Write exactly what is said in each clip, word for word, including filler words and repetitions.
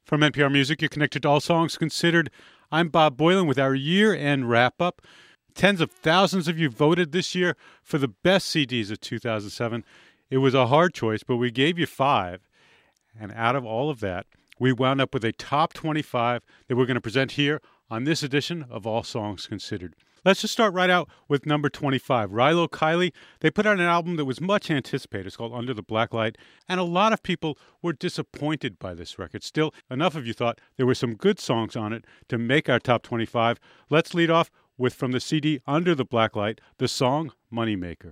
From N P R Music, you're connected to All Songs Considered. I'm Bob Boilen with our year-end wrap-up. Tens of thousands of you voted this year for the best C Ds of two thousand seven. It was a hard choice, but we gave you five. And out of all of that, we wound up with a top twenty-five that we're going to present here on this edition of All Songs Considered. Let's just start right out with number twenty-five, Rilo Kiley. They put out an album that was much anticipated. It's called Under the Blacklight, and a lot of people were disappointed by this record. Still, enough of you thought there were some good songs on it to make our top twenty-five. Let's lead off with, from the C D Under the Blacklight, the song Moneymaker.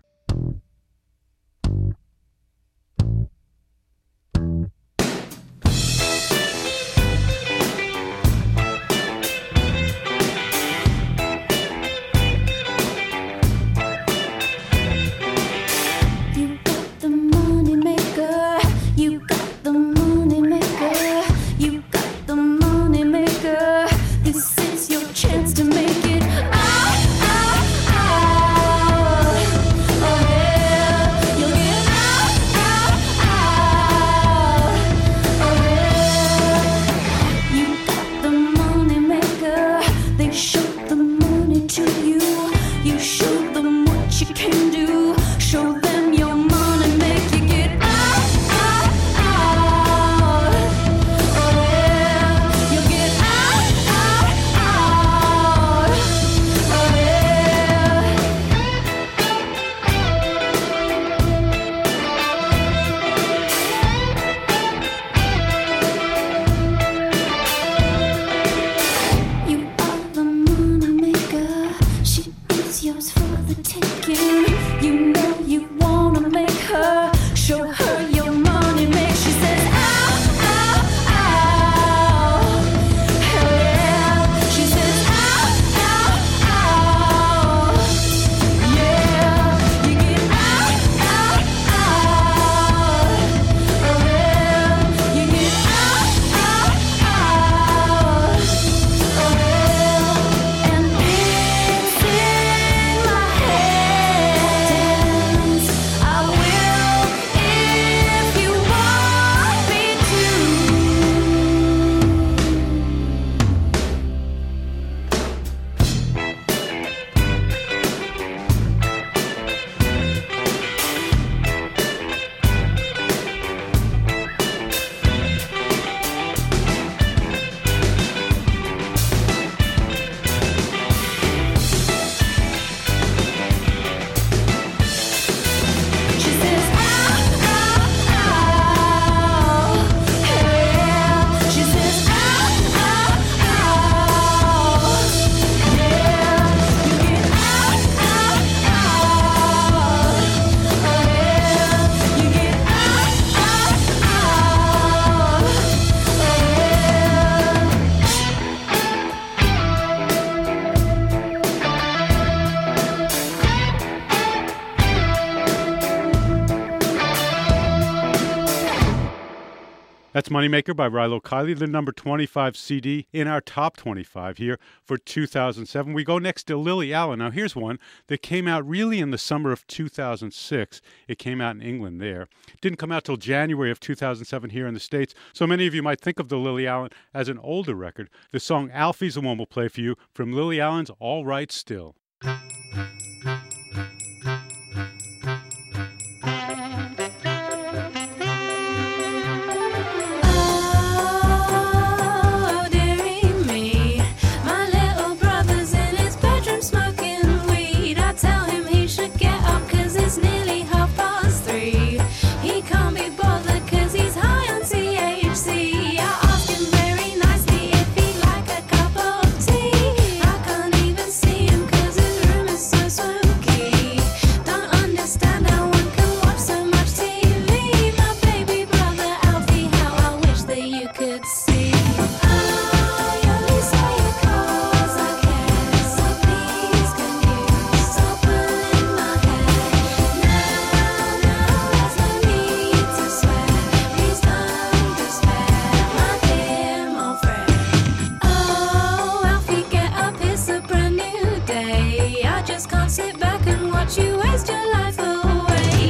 That's Moneymaker by Rilo Kiley, the number twenty-five C D in our top twenty-five here for two thousand seven. We go next to Lily Allen. Now, here's one that came out really in the summer of two thousand six. It came out in England there. It didn't come out till January of two thousand seven here in the States, so many of you might think of the Lily Allen as an older record. The song Alfie's the one we'll play for you from Lily Allen's All Right Still.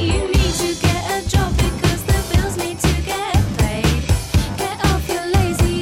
Lazy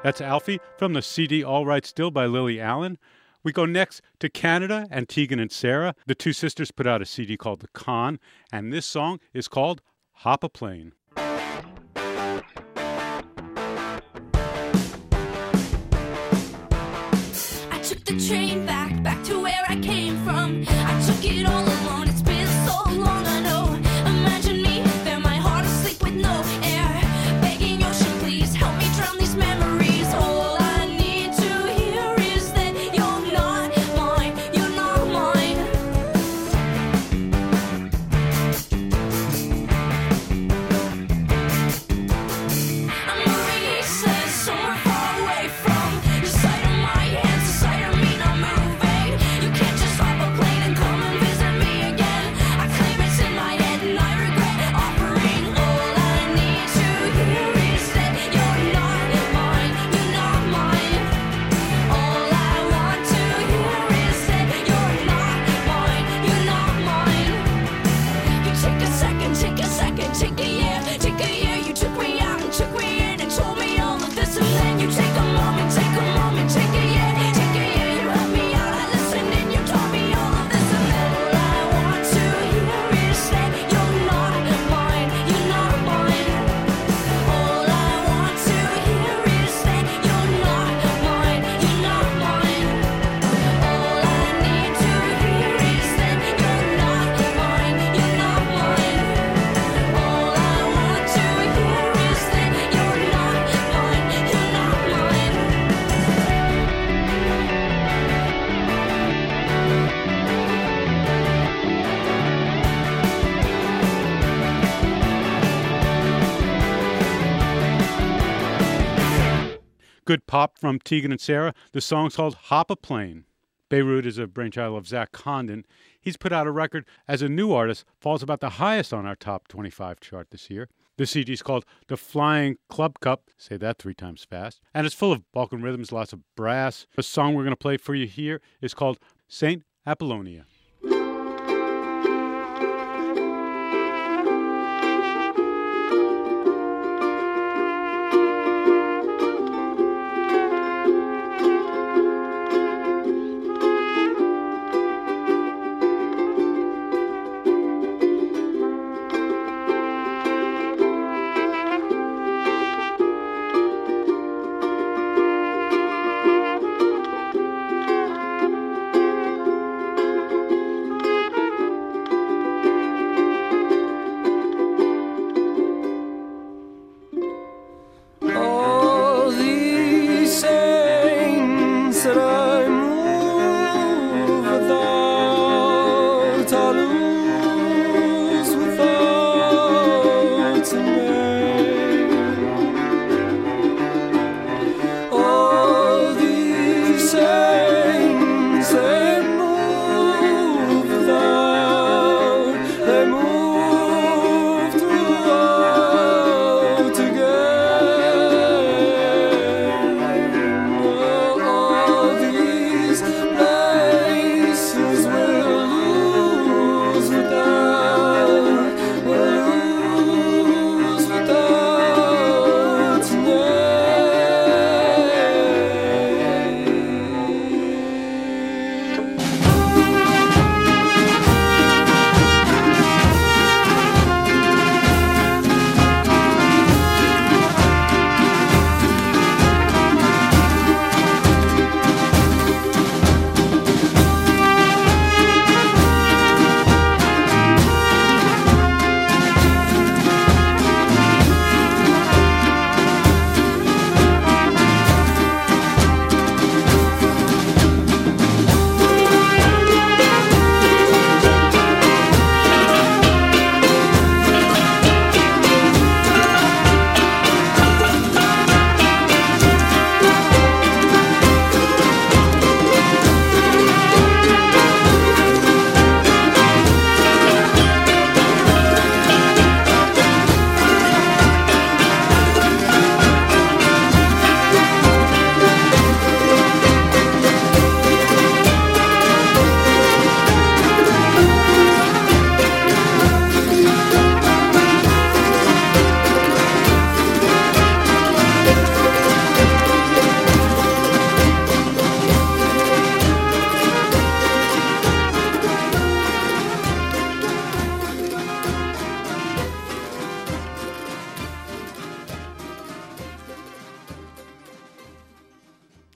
That's Alfie from the C D All Right Still by Lily Allen. We go next to Canada and Tegan and Sara. The two sisters put out a C D called The Con, and this song is called Hop a Plane. I took the train back, back to where I came from. I took it all alone, it's been so long, I know. Imagine me, there my heart asleep with no air. Begging ocean, please help me drown these memories. All I need to hear is that you're not mine, you're not mine. I'm Marie says somewhere far away from the sight of my hands, the sight of me not moving. You can't just hop a plane and come and visit me again. I claim it's in my head and I regret offering. All I need to hear is that you're not mine, you're not mine. All I want to hear is that you're not mine, you're not mine. You take a second, take a second, take a year, take a year. You took me out and took me in and told me all of this, and then you take a moment, take a moment, take a year, take a year. You helped me out, I listened and you taught me all of this, and then all I want to hear is that you're not mine, you're not mine. All I want to hear is that you're not mine, you're not mine. All I need to hear is that you're not mine, you're not mine. All I want to hear is that you're not mine, you're not mine. Good pop from Tegan and Sara. The song's called Hop a Plane. Beirut is a brainchild of Zach Condon. He's put out a record as a new artist, falls about the highest on our top twenty-five chart this year. The C D's called The Flying Club Cup, say that three times fast, and it's full of Balkan rhythms, lots of brass. The song we're going to play for you here is called Saint Apollonia.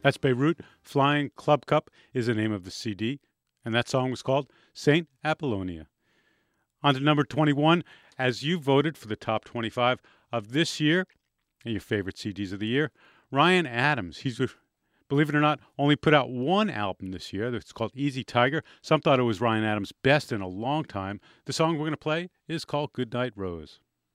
That's Beirut. Flying Club Cup is the name of the C D, and that song was called Saint Apollonia. On to number twenty-one, as you voted for the top twenty-five of this year, and your favorite C Ds of the year, Ryan Adams. He's, believe it or not, only put out one album this year. It's called Easy Tiger. Some thought it was Ryan Adams' best in a long time. The song we're going to play is called Goodnight Rose.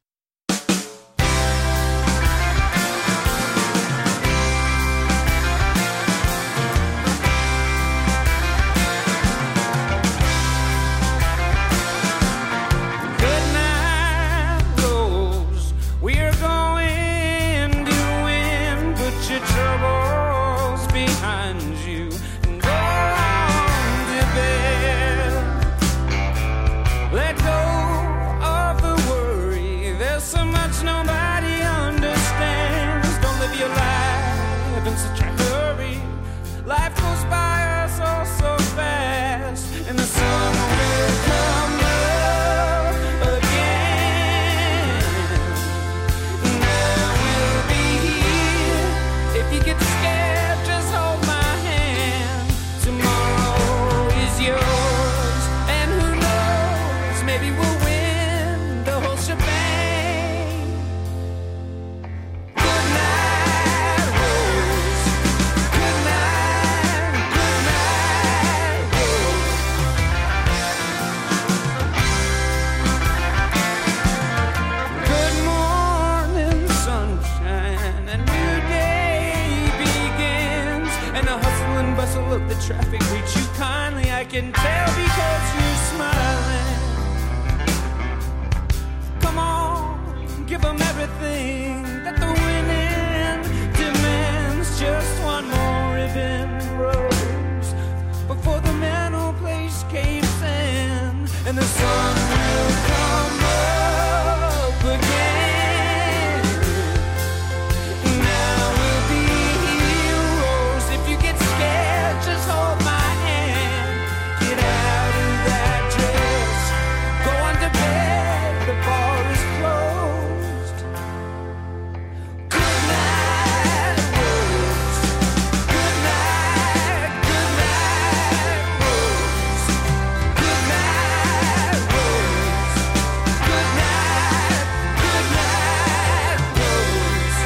Traffic greets you kindly, I can tell because you're smiling. Come on, give them everything that the winning demands. Just one more ribbon rose before the mental place caves in, and the sun will come up again. Now we'll be heroes. If you get scared, just hold my hand. Get out of that dress. Go on to bed. The bar is closed. Good night, Rose. Good night, good night, Rose. Good night, Rose. Good night, good night, Rose.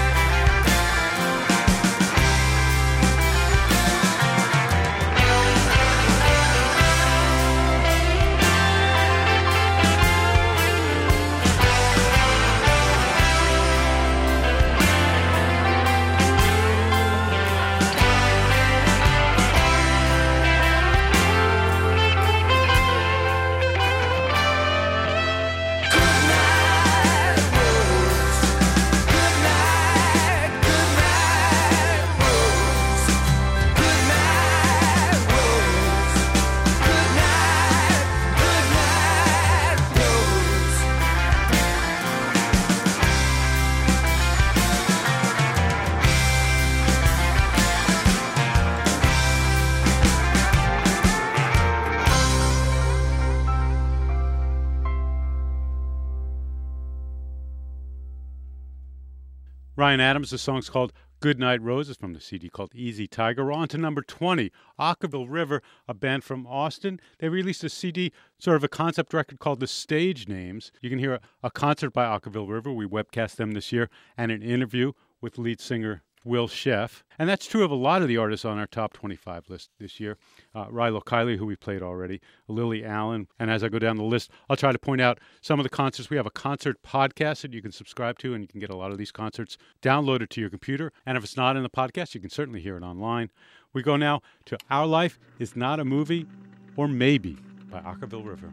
Ryan Adams, the song's called Goodnight Roses from the C D called Easy Tiger. We're on to number twenty, Ockerville River, a band from Austin. They released a C D, sort of a concept record called The Stage Names. You can hear a, a concert by Ockerville River. We webcast them this year, and an interview with lead singer Will Sheff. And that's true of a lot of the artists on our top twenty-five list this year. Uh, Rilo Kiley, who we played already, Lily Allen. And as I go down the list, I'll try to point out some of the concerts. We have a concert podcast that you can subscribe to, and you can get a lot of these concerts downloaded to your computer. And if it's not in the podcast, you can certainly hear it online. We go now to Our Life is Not a Movie, or Maybe, by Ockerville River.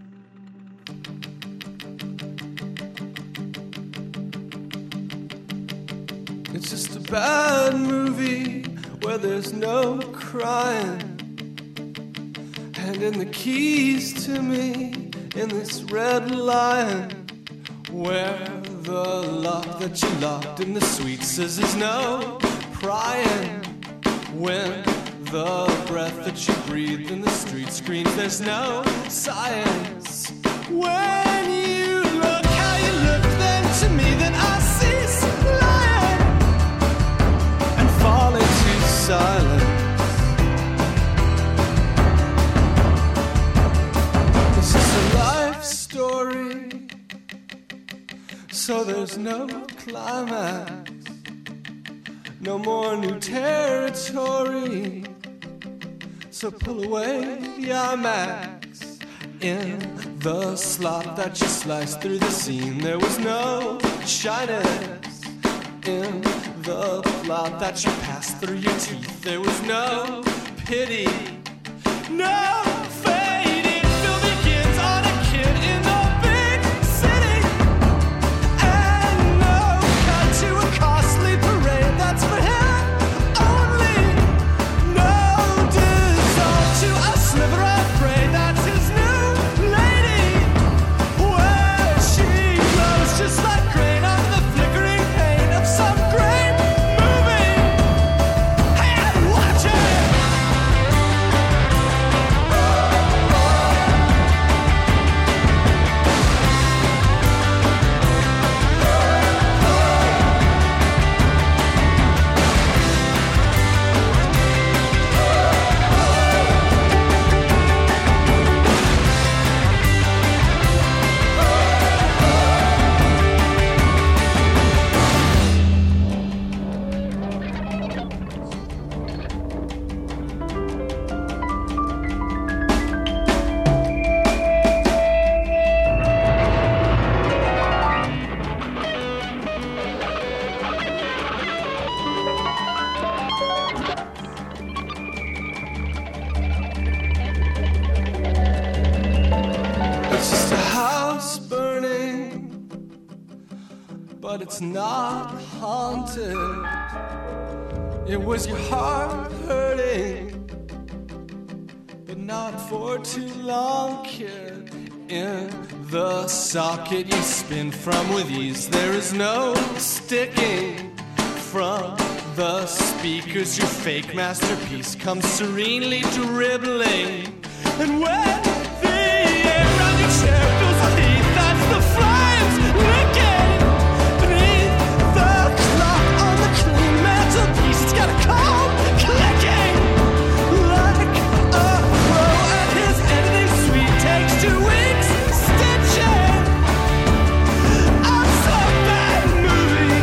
It's just a bad movie where there's no crying, handing the keys to me in this red lion, where the lock that you locked in the suite says there's no prying, when the breath that you breathe in the street screams there's no science. When you look how you look then to me, then I cease lying and fall into silence. So there's no climax, no more new territory. So pull away the IMAX in the slot that you sliced through the scene. There was no shyness in the plot that you passed through your teeth. There was no pity, no fading. Film begins on a kid in the big city, and no cut to a costly parade that's for him only. No dissolve to a sliver of prey that's his new lady, where she glows just like grain on the flickering paint of some great movie. Hey, watch it! It's just a house burning, but it's not haunted. It was your heart hurting, but not for too long, kid. In the socket you spin from with ease. There is no sticking from the speakers. Your fake masterpiece comes serenely dribbling. And when the air around your chair fills with heat, that's the flames licking beneath the clock on the clean mantelpiece. It's got a comb clicking like a pro at his editing suite. Takes two weeks stitching up some bad movie.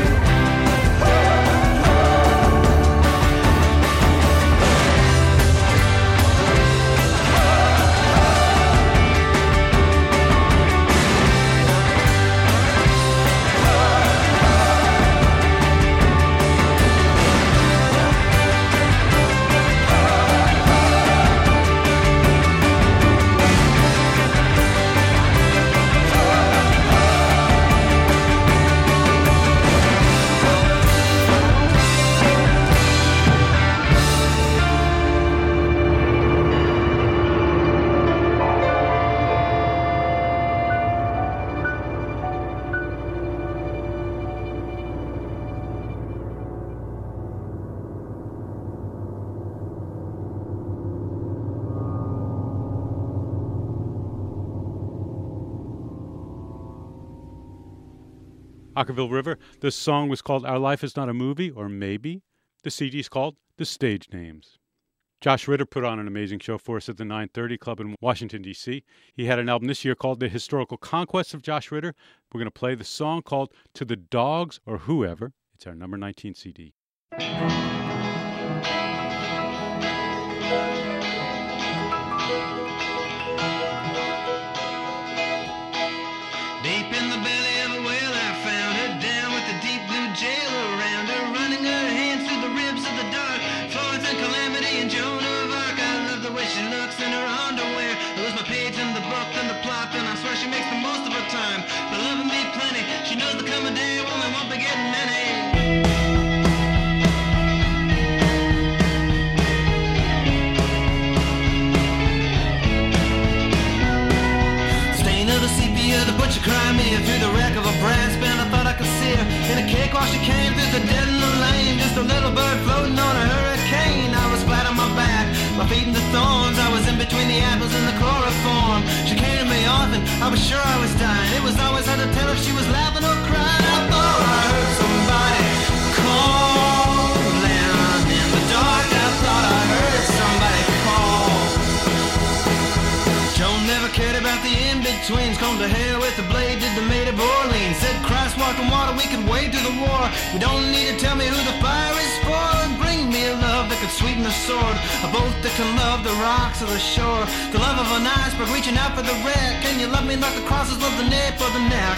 Ockerville River. The song was called Our Life Is Not a Movie, or Maybe. The C D's called The Stage Names. Josh Ritter put on an amazing show for us at the nine thirty Club in Washington, D C He had an album this year called The Historical Conquest of Josh Ritter. We're going to play the song called To the Dogs or Whoever. It's our number nineteen C D. Deep in the belly of a whale I found her, down with the deep blue jail around her, running her hands through the ribs of the dark. Florence and Calamity and Joan of Arc. I love the way she looks in her underwear. I lose my page in the book and the plot, and I swear she makes the most of her time. For loving me plenty, she knows the coming day a woman won't be getting any. The butcher cried me through the wreck of a brass band. I thought I could see her in a cake while she came through the dead in the lane. Just a little bird floating on a hurricane. I was flat on my back, my feet in the thorns. I was in between the apples and the chloroform. She came to me often, I was sure I was dying. It was always hard to tell if she was laughing or crying. I thought I heard somebody calling in the dark. I thought I heard somebody call. Joan never cared about the in-betweens. Come to hell with the blade, did the maid of Orleans. Said Christ sparkling water, we can wade to the war. You don't need to tell me who the fire is for. And bring me a love that could sweeten the sword, a boat that can love the rocks of the shore, the love of an iceberg reaching out for the wreck. Can you love me like the crosses love the nape of the neck?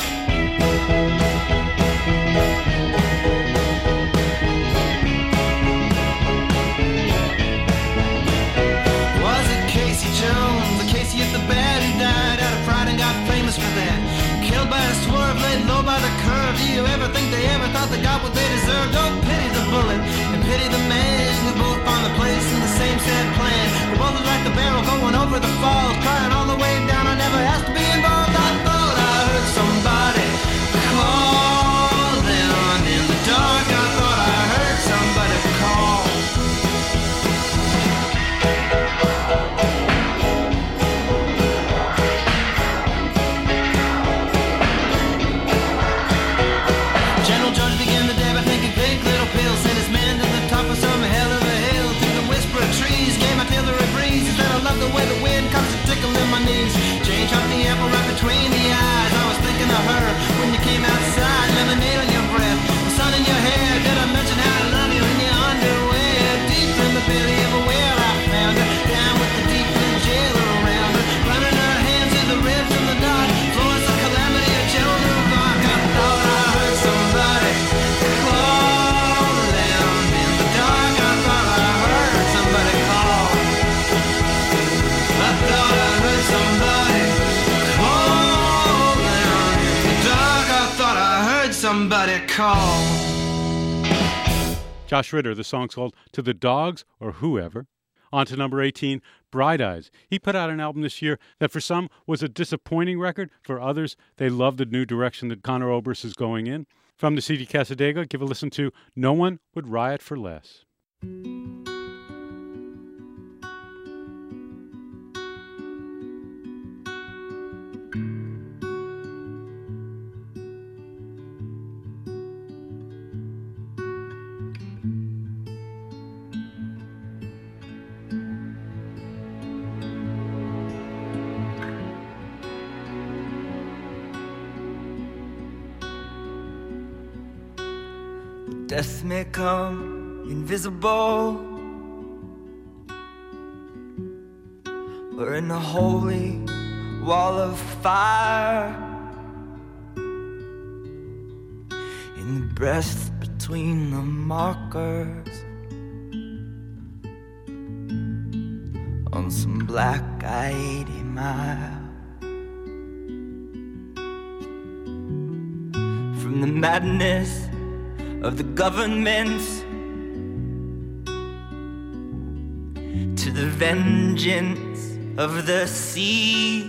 Was it Casey Jones, the Casey at the bed who died out of pride and got famous for that? Killed by a swerve, laid low by the curve. Do you ever think they ever thought they got what they deserved? Don't pity the bullet and pity the man who both found a place in the same sad plan. We both look like the barrel going over the falls, crying all the way down. I never asked to be involved. I thought I heard somebody calling in the dark. I thought I heard somebody call. General George began the day by taking big little pills, sent his men to the top of some hell of a hill. Through the whisper of trees came artillery breeze. He said I love the way the wind comes to tickle in my knees. Jane chopped the apple right between the eyes. I was thinking of her when you came outside. Lemonade on your breath, the sun in your hair. Did I mention how I love you in your underwear? Deep in the belly of a whale I found her, down with the deep blue jailer around her, running her hands in the ribs and the knot. Florence, the calamity of Joan of Arc. I thought I heard somebody calling in the dark. I thought I heard somebody call. I thought I heard somebody calling in the dark. I thought I heard somebody call. Josh Ritter, the song's called To the Dogs or Whoever. On to number eighteen, Bright Eyes. He put out an album this year that for some was a disappointing record. For others, they love the new direction that Conor Oberst is going in. From the C D Casadega, give a listen to No One Would Riot for Less. Death may come invisible, or in a holy wall of fire, in the breath between the markers, on some black eighty mile. From the madness of the governments to the vengeance of the sea,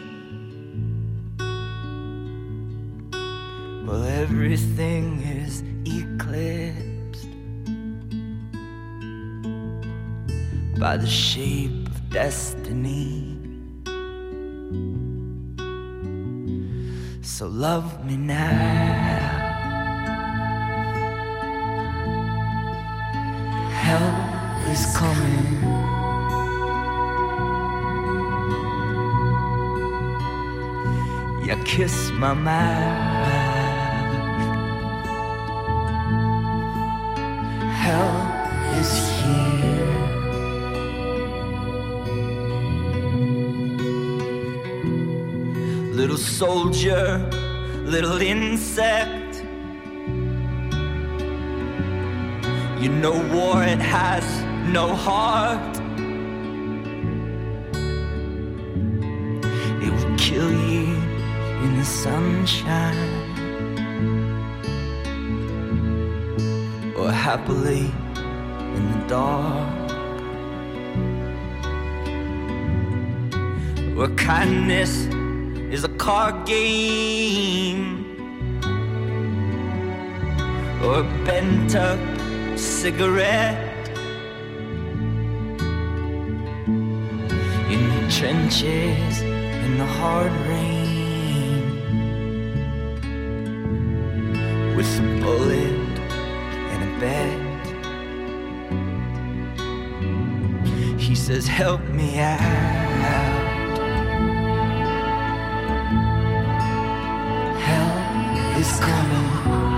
well, everything is eclipsed by the shape of destiny. So love me now. Hell is coming. You kiss my mouth. Hell is here. Little soldier, little insect, you know war, it has no heart. It will kill you in the sunshine, or happily in the dark, where kindness is a card game, or a bent up cigarette. In the trenches, in the hard rain, with a bullet and a bed. He says, help me out. Hell is coming.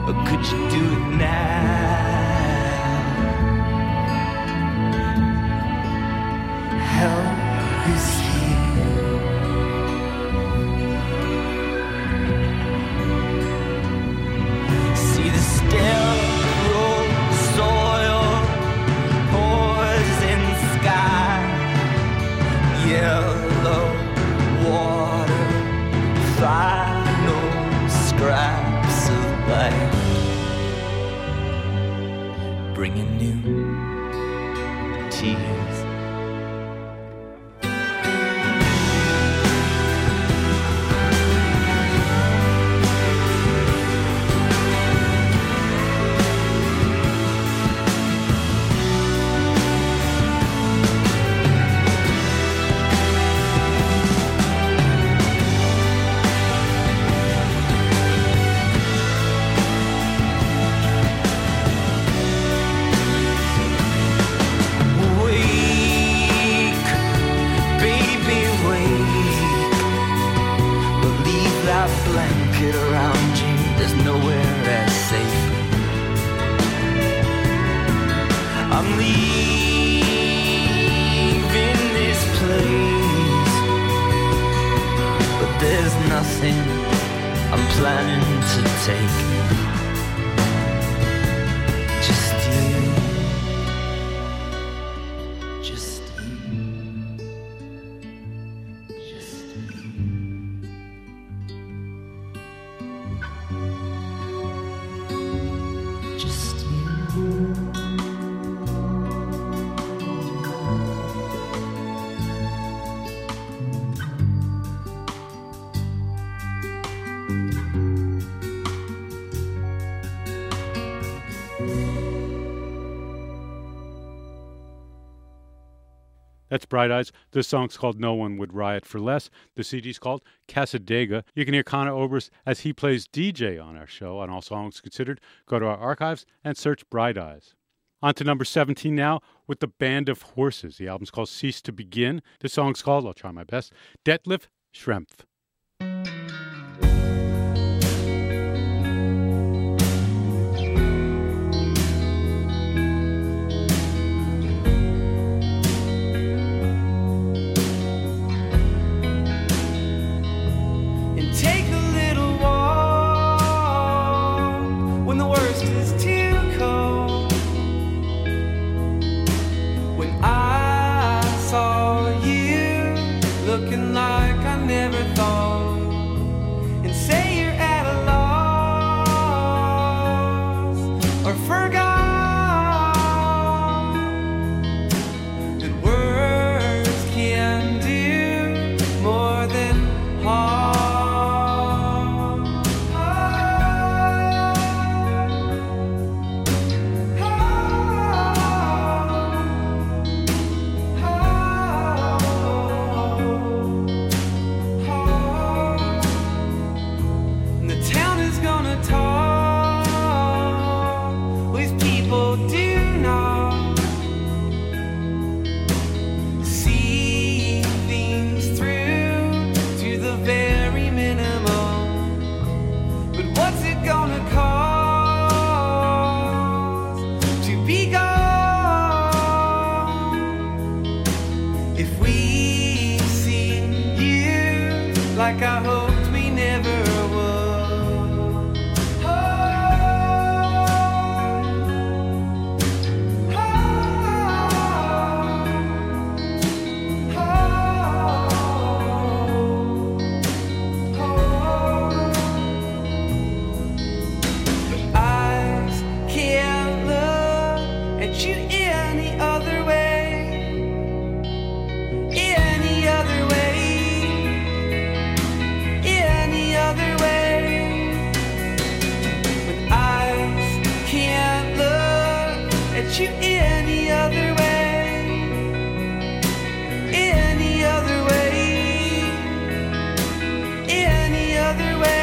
or could you do it now? Help is here. See the sterile soil pours in the sky. Yellow water, final scraps of life, bringing new tears. Blanket around you, there's nowhere as safe. I'm leaving this place, but there's nothing I'm planning to take. Just you, just you, just you. Just you. That's Bright Eyes. This song's called No One Would Riot for Less. The C D's called Casadega. You can hear Conor Oberst as he plays D J on our show on All Songs Considered. Go to our archives and search Bright Eyes. On to number seventeen now with the Band of Horses. The album's called Cease to Begin. This song's called, I'll try my best, Detlef Schrempf. Take a little walk when the worst is too cold. When I saw you looking like I never thought, and say you're at a loss or forgot that words can do more than harm. Like I hoped we never would. Oh, oh, oh, oh. But eyes can't look at you any other way, any other way. Other way, but eyes can't look at you any other way, any other way, any other way.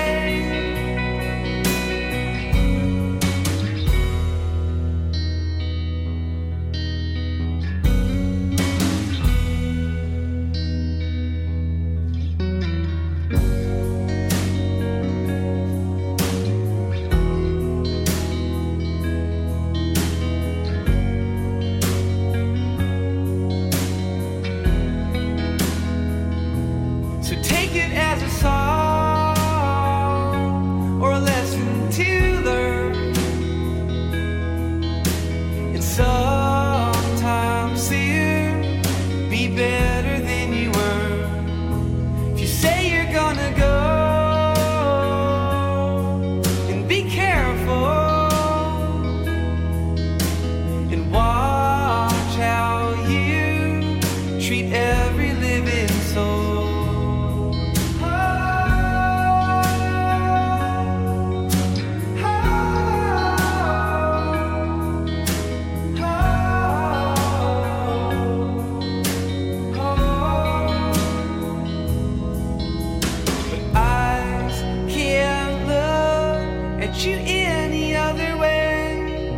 you any other way,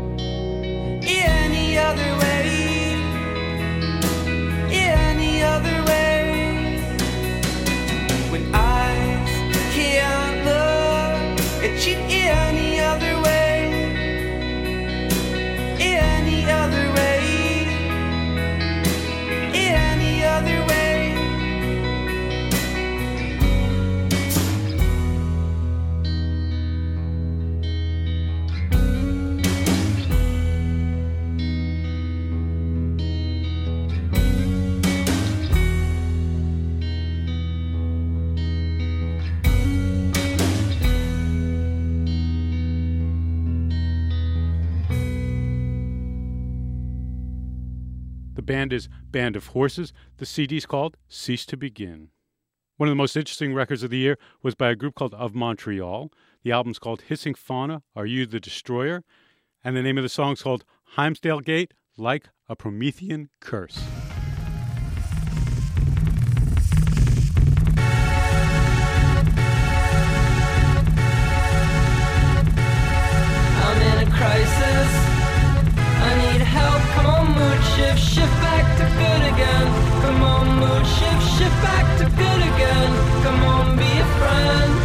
any other way, any other way. When eyes can't look at you any other way, any other way, any other way. The band is Band of Horses. The C D's called Cease to Begin. One of the most interesting records of the year was by a group called Of Montreal. The album's called Hissing Fauna, Are You the Destroyer? And the name of the song's called Himesdale Gate, Like a Promethean Curse. I'm in a crisis. I need help. Come on, mood shift, shift back to good again. Come on, mood shift, shift back to good again. Come on, be a friend.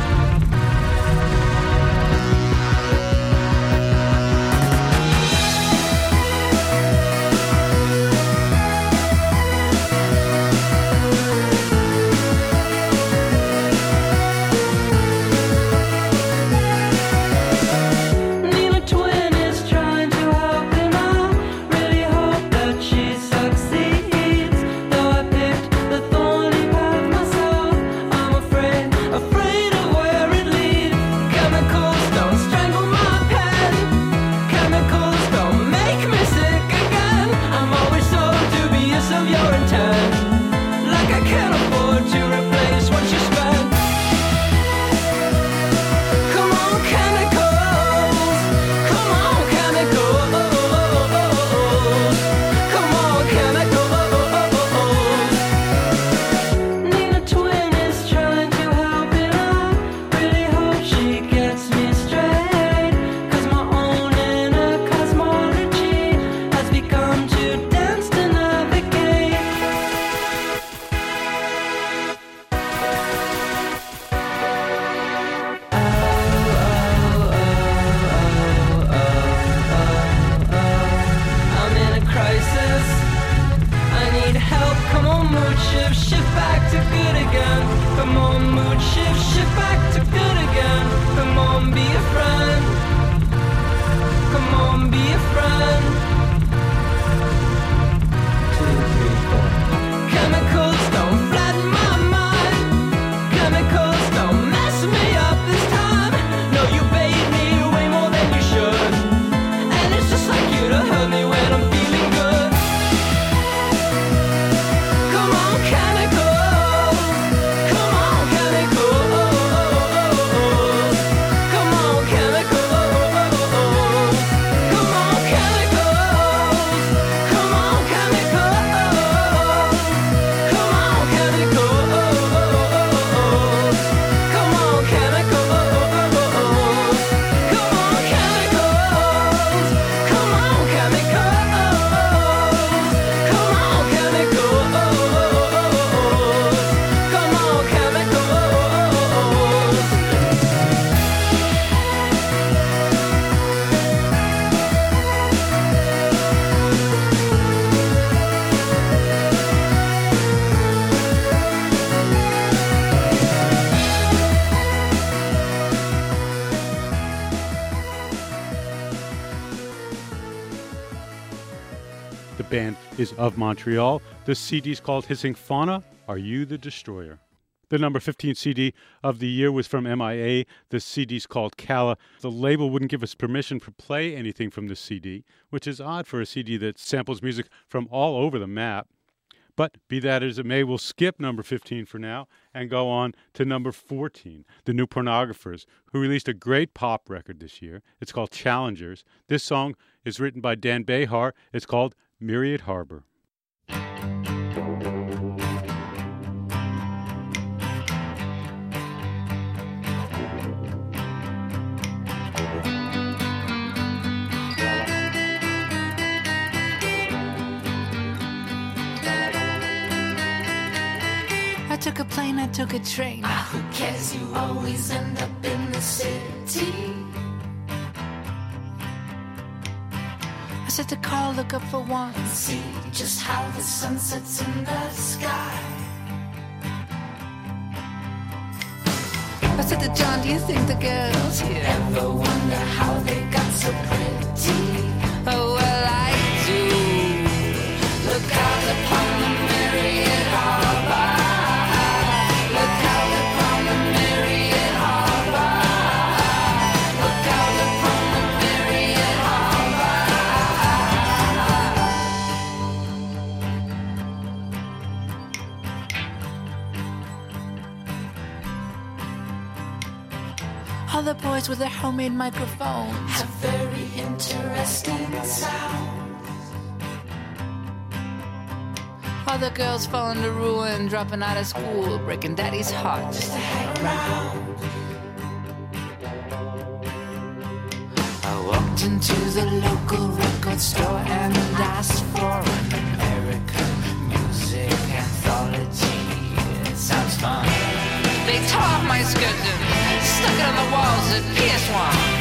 Band is Of Montreal. The C D's called Hissing Fauna, Are You the Destroyer? The number fifteen C D of the year was from M I A. The C D's called Kala. The label wouldn't give us permission to play anything from the C D, which is odd for a C D that samples music from all over the map. But be that as it may, we'll skip number fifteen for now and go on to number fourteen, The New Pornographers, who released a great pop record this year. It's called Challengers. This song is written by Dan Behar. It's called Myriad Harbor. took a plane, I took a train. Ah, who cares? You always end up in the city. I set the car, look up for one. See just how the sun sets in the sky. I said to John, do you think the girls here Ever wonder how they got so pretty? Oh, well, I do. Look out upon the Mariot Harbor. Look out upon the Mariot Harbor. Look out upon the Mariot Harbor. All the boys with their homemade microphones Have very interesting sound. all the girls falling to ruin, dropping out of school, breaking daddy's heart. Just to hang around. I walked into the local record store and asked for an American music anthology. It sounds fun. They tore off my skirt and stuck it on the walls at P S one.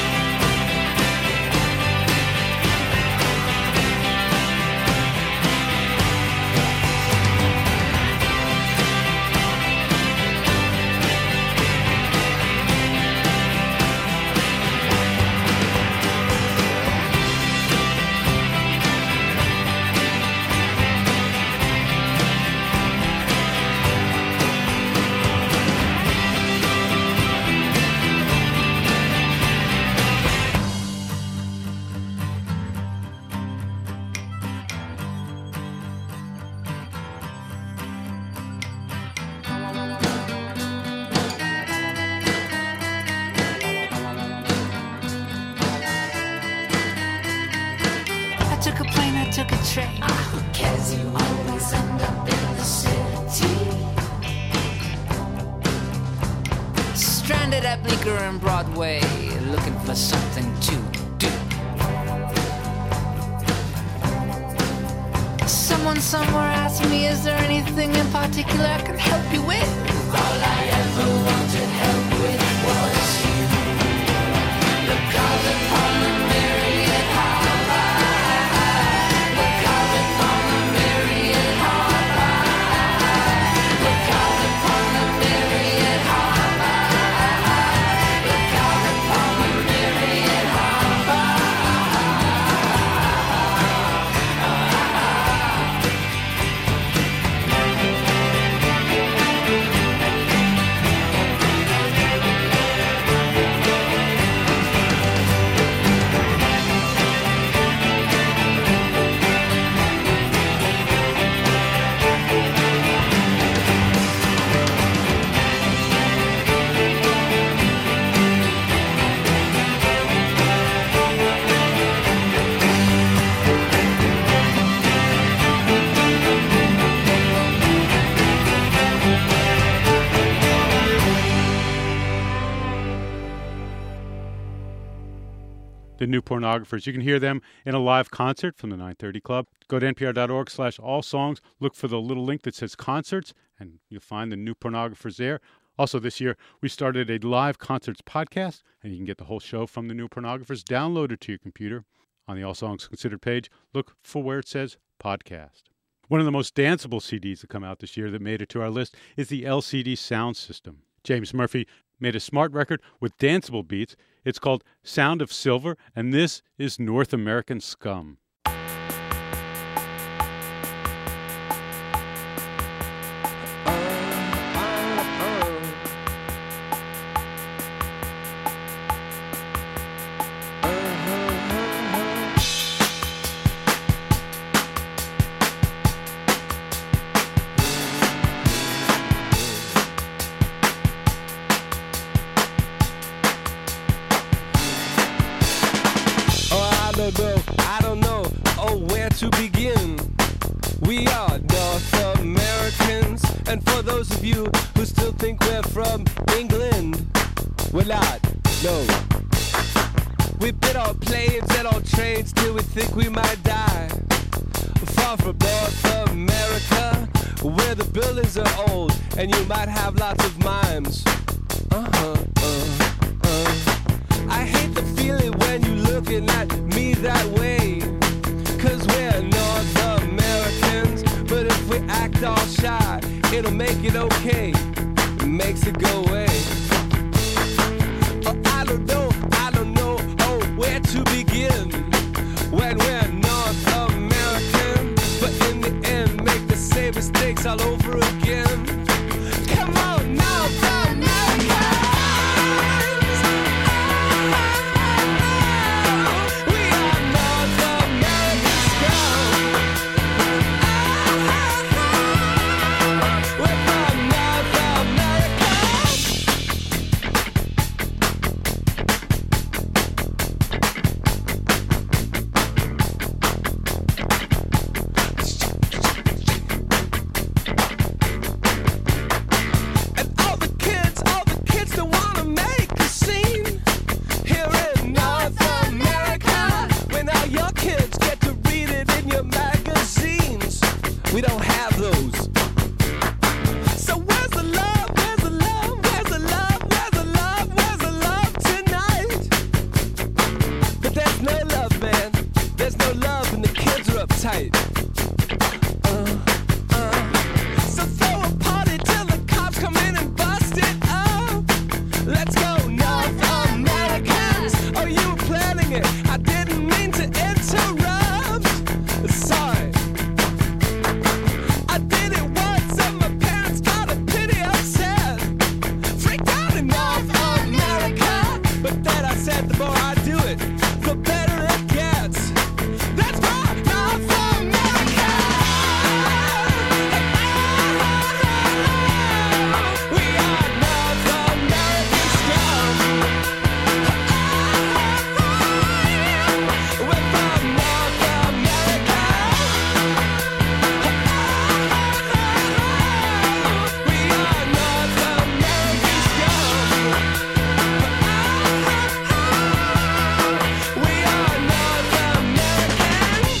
Train. Ah, who cares? You always end up in the city. Stranded at Bleecker and Broadway, looking for something to do. Someone somewhere asked me, is there anything in particular I can help you with? All I ever wanted help with was you. Look out upon the Mariot Harbor. Look out upon the Mariot Harbor. Look out upon the Mariot Harbor. Look out upon the Mariot Harbor. The New Pornographers. You can hear them in a live concert from the nine thirty Club. Go to npr.org slash all songs. Look for the little link that says concerts, and you'll find the New Pornographers there. Also, this year, we started a live concerts podcast, and you can get the whole show from the New Pornographers downloaded to your computer. On the All Songs Considered page, look for where it says podcast. One of the most danceable C Ds that come out this year that made it to our list is the L C D Sound System. James Murphy made a smart record with danceable beats. It's called Sound of Silver, and this is North American Scum. I don't know, oh, where to begin. We are North Americans, and for those of you who still think we're from England, we're not, no. We've been on planes and on trains till we think we might die. Far from North America, where the buildings are old and you might have lots of mimes. Uh-huh, uh, uh. I hate the feeling when you looking at me that way, 'cause we're North Americans, but if we act all shy, it'll make it okay, it makes it go away. Oh, I don't know, I don't know, oh, where to begin when we're North American, but in the end make the same mistakes all over again. Come on, North America! We are North American scum. We're from North America. And all the kids, all the kids that wanna make a scene here in North America. When all your kids get to read it in your magazines, we don't have those. So where's the love? Where's the love? Where's the love? Where's the love? Where's the love tonight? But there's no love, man. There's no love, and the kids are uptight. So throw a party till the cops come in and bust it up. Let's go, North Americans. Oh, you were planning it. I didn't mean to interrupt. Sorry. I did it once and my parents got a pity upset. Freaked out in North America. But then I said the more I do it, the better it gets. That's right, North America. We are North American scum. We're from North America. We are North American scum. We are North American.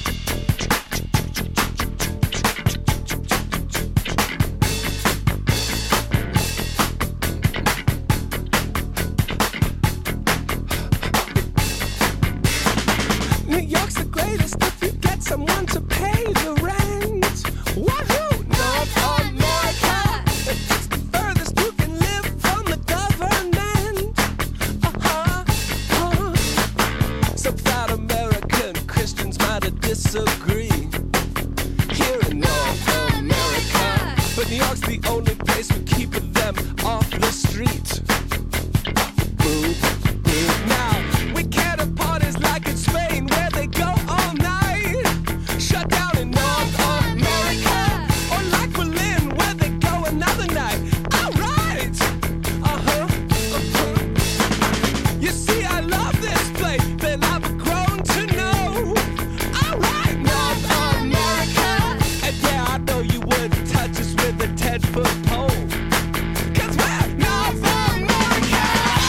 New York's the greatest if you get someone to pay the rent. Wahoo! North America! It's the furthest you can live from the government. Uh-huh. Uh-huh. Some proud American Christians might disagree here in North America. But New York's the only place for keeping them off the street. Boo, boo. Now, we can't have parties like in Spain where they go all night. Shut down in North America. Or like Berlin where they go another night. All right. Uh-huh. Uh-huh. You see, I love this place that I've grown to know. All right, North America. And yeah, I know you wouldn't touch us with a ten-foot pole. 'Cause we're North Americans.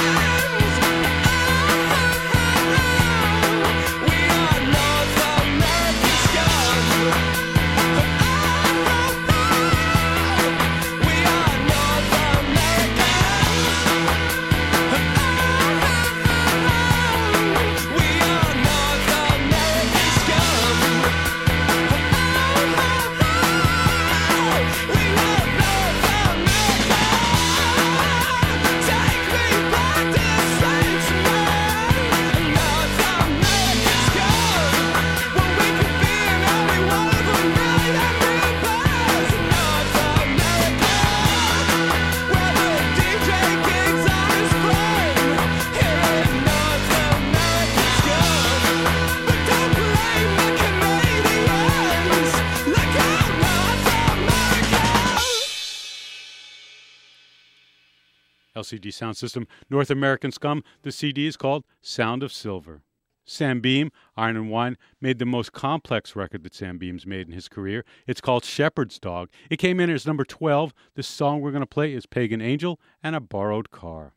We are North American scum. We are North Americans. We are North American scum. We love North America. Take me back to Saint Man. North American scum. When we could be in every one of a million neighbors. North America. Where the D J gigs on his frame. Here in North American scum. But don't blame the Canadians. Look out, North America. L C D Sound System, North American Scum. The C D is called Sound of Silver. Sam Beam, Iron and Wine, made the most complex record that Sam Beam's made in his career. It's called Shepherd's Dog. It came in as number twelve. The song we're going to play is Pagan Angel and a Borrowed Car.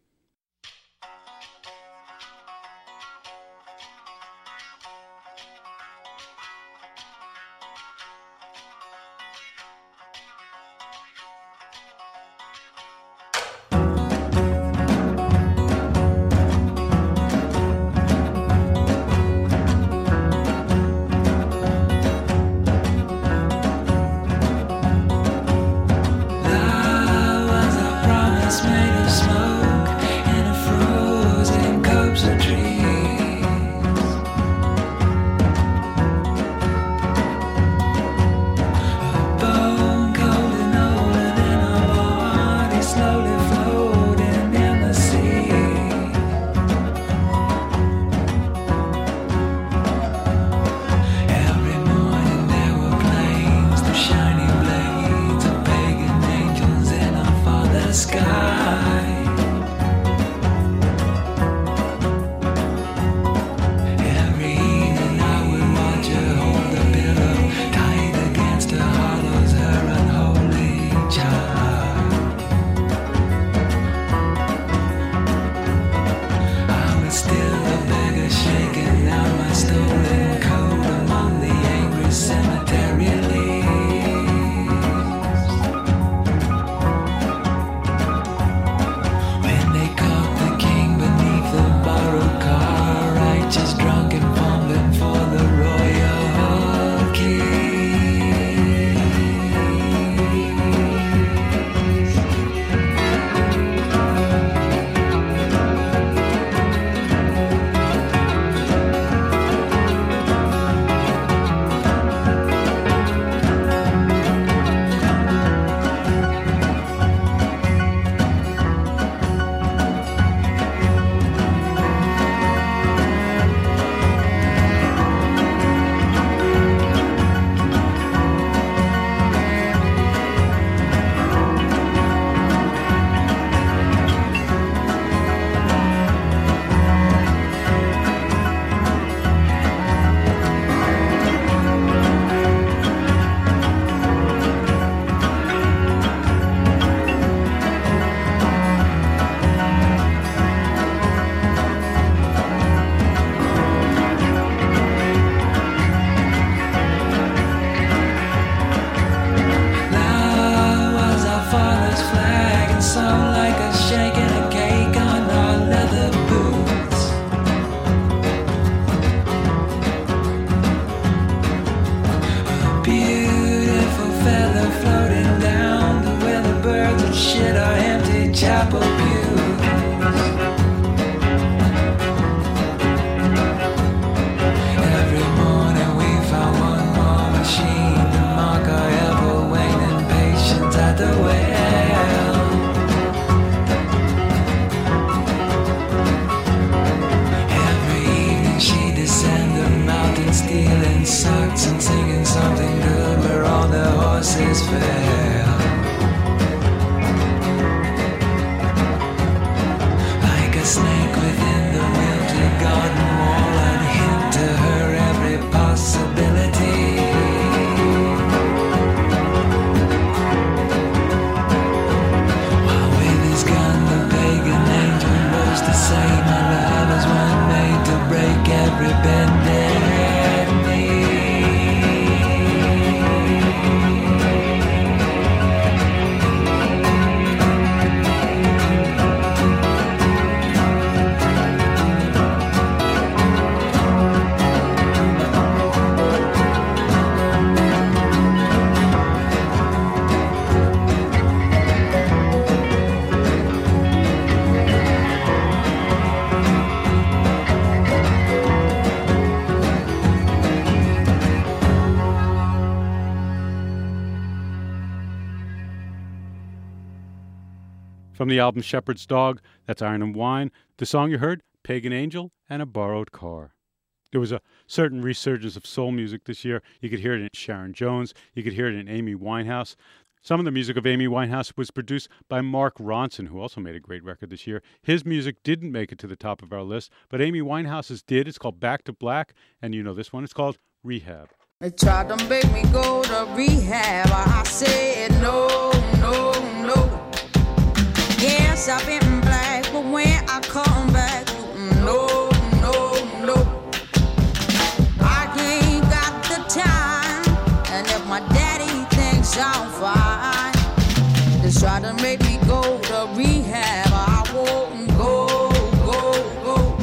From the album Shepherd's Dog, that's Iron and Wine. The song you heard, Pagan Angel and a Borrowed Car. There was a certain resurgence of soul music this year. You could hear it in Sharon Jones. You could hear it in Amy Winehouse. Some of the music of Amy Winehouse was produced by Mark Ronson, who also made a great record this year. His music didn't make it to the top of our list, but Amy Winehouse's did. It's called Back to Black, and you know this one. It's called Rehab. They tried to make me go to rehab. I said no, no, no. Yes, I've been black, but when I come back, no, no, no. I ain't got the time, and if my daddy thinks I'm fine, they try to make me go to rehab. I won't go, go, go.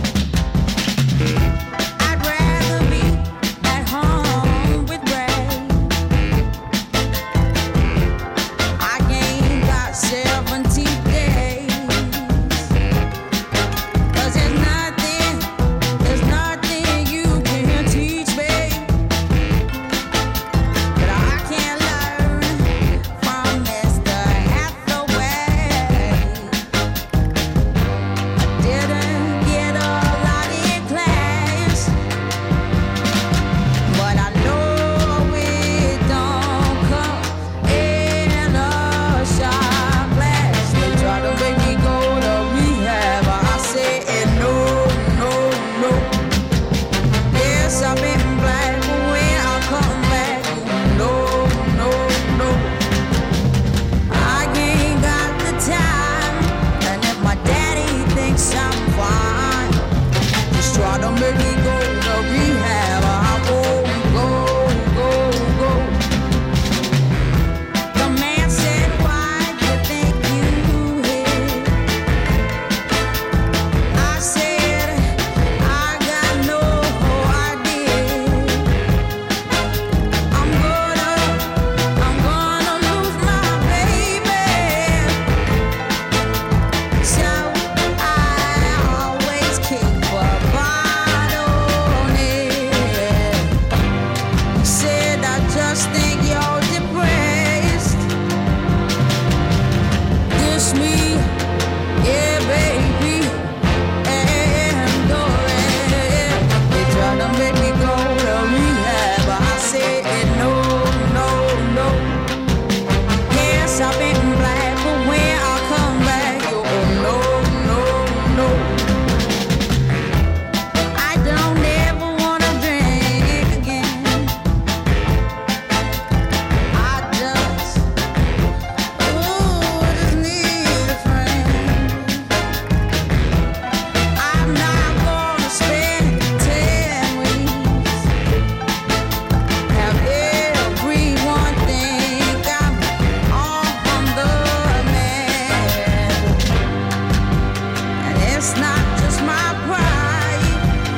I'd rather be at home with Ray. I ain't got seventy days. 'Cause there's nothing, there's nothing you can teach me that I can't learn from Mister Hathaway. I didn't get a lot in class, but I know it don't come in a shot glass. They try to make me go to rehab. I said no, no, no. Yes, I've been black, but when I come back, no, no, no. I ain't got the time, and if my daddy thinks I'm fine, just try to make me go to rehab. I won't go, go, go. The man said, why do you think you hit? I said, I got no idea. I'm gonna, I'm gonna lose my baby. So I always keep a bottle near. He said, I just think you're depressed. This me, yeah, baby, and go ahead. They try to make me go to rehab. I said no, no, no. Yes, I've been black, but when I come back, you no, no, no. I don't ever wanna drink again. I just, ooh, just need a friend. I'm not gonna spend ten weeks. Have everyone think I'm on the man. And it's not just my pride.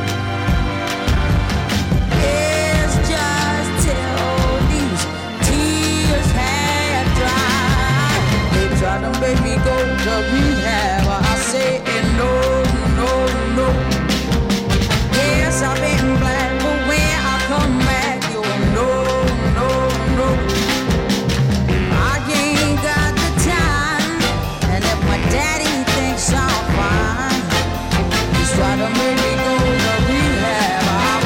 It's just till these tears have dried. They try to make me go to rehab. I say no, no, no. Yes, I've been black, but when I come back, you no, no, no. I ain't got the time, and if my daddy thinks I'm fine, he's trying to make me go to rehab. I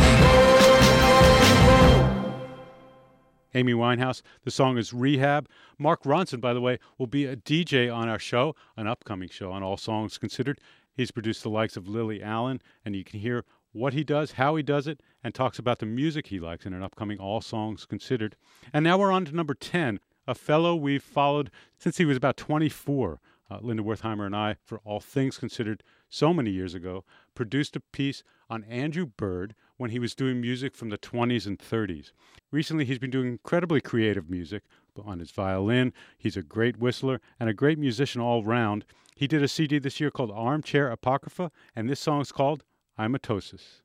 won't go, go, go. Amy Winehouse. The song is Rehab. Mark Ronson, by the way, will be a D J on our show, an upcoming show on All Songs Considered. He's produced the likes of Lily Allen, and you can hear what he does, how he does it, and talks about the music he likes in an upcoming All Songs Considered. And now we're on to number ten, a fellow we've followed since he was about twenty-four. Uh, Linda Wertheimer and I, for All Things Considered, so many years ago, produced a piece on Andrew Bird when he was doing music from the twenties and thirties. Recently, he's been doing incredibly creative music on his violin. He's a great whistler and a great musician all round. He did a C D this year called Armchair Apocrypha, and this song's called Imitosis.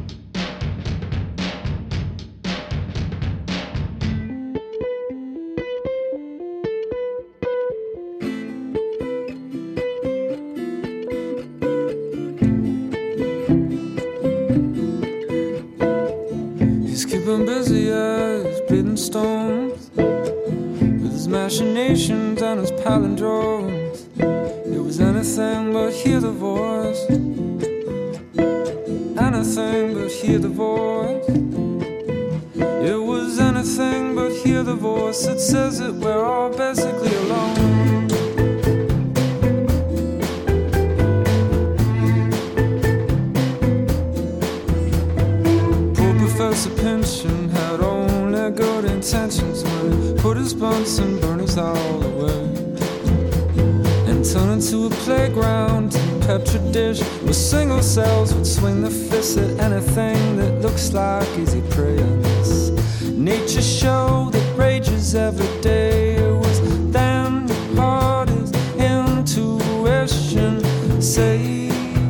He's keeping busy as beating stones with his machinations and his palindromes. anything but hear the voice. Anything but hear the voice. It was anything but hear the voice that says that we're all basically alone. Poor Professor Pynchon had only good intentions when he put his Bunsen burners all away and turned into a playground, a petri dish where single cells would swing the fist at anything that looks like easy prey. And this nature show that rages every day, it was then the hardest intuition say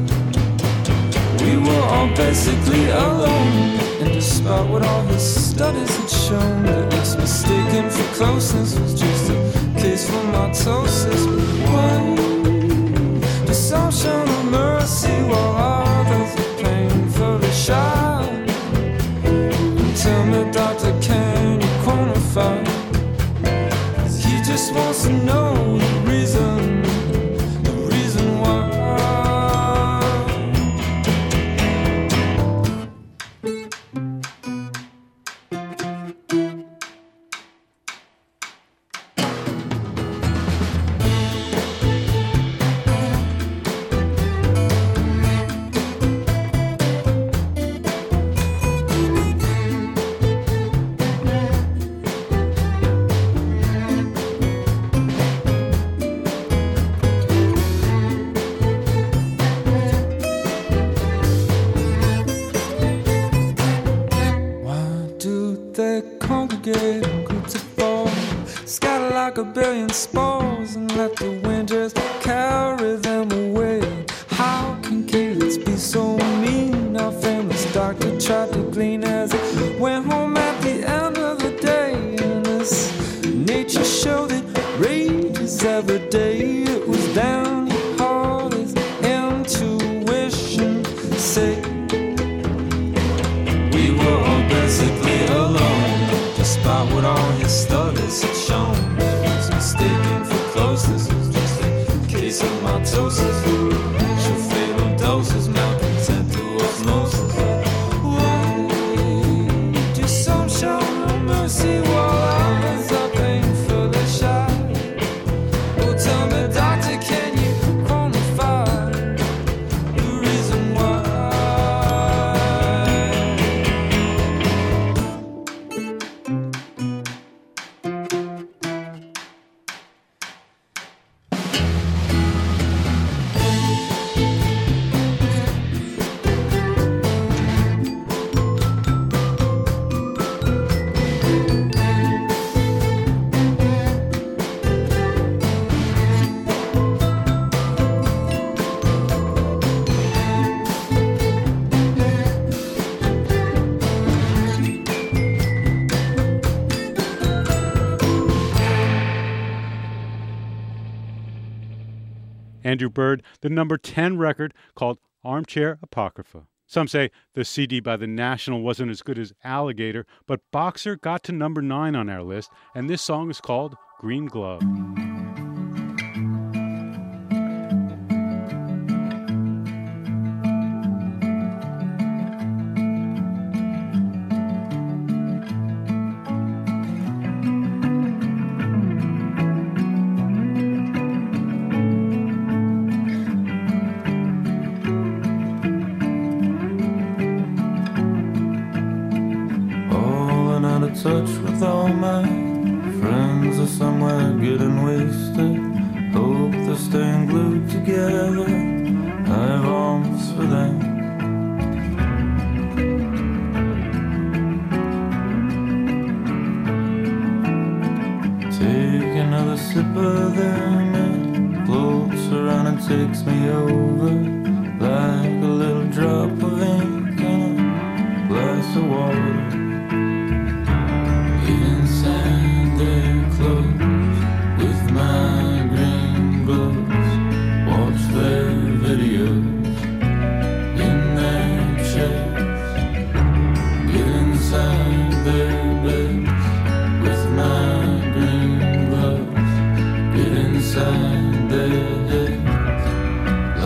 we were all basically alone. And despite what all his studies had shown, that this mistaken for closeness was just a case for mitosis. Why do some show no mercy while others are painfully shy? And tell me, doctor, can you quantify? 'Cause he just wants to know the reason, the reason why. A billion spores and let the wind just carry them away. How can kids be so mean? Our famous doctor tried to glean as it went home at the end of the day. And this nature show that rages every day. It was down your heart as intuition say we were all basically alone, despite what all his studies had shown. Mistaken for closeness was just a case of mitosis. Your fatal doses malcontent through osmosis. Why do some show no mercy while others are painfully shy? Well, tell me, doctor, can you quantify the reason why? Andrew Bird, the number ten record called Armchair Apocrypha. Some say the C D by The National wasn't as good as Alligator, but Boxer got to number nine on our list, and this song is called Green Glove. Touch with all my friends are somewhere getting wasted. Hope they're staying glued together. I have arms for them. Take another sip of them. It floats around and takes me over like a little drop of ink in a glass of water. Inside their clothes with my green gloves, watch their videos in their chairs. Get inside their beds with my green gloves. Get inside their heads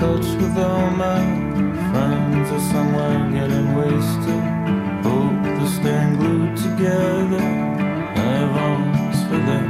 touch with all my friends are somewhere getting wasted. Hope they're staying glued together. I have arms for them.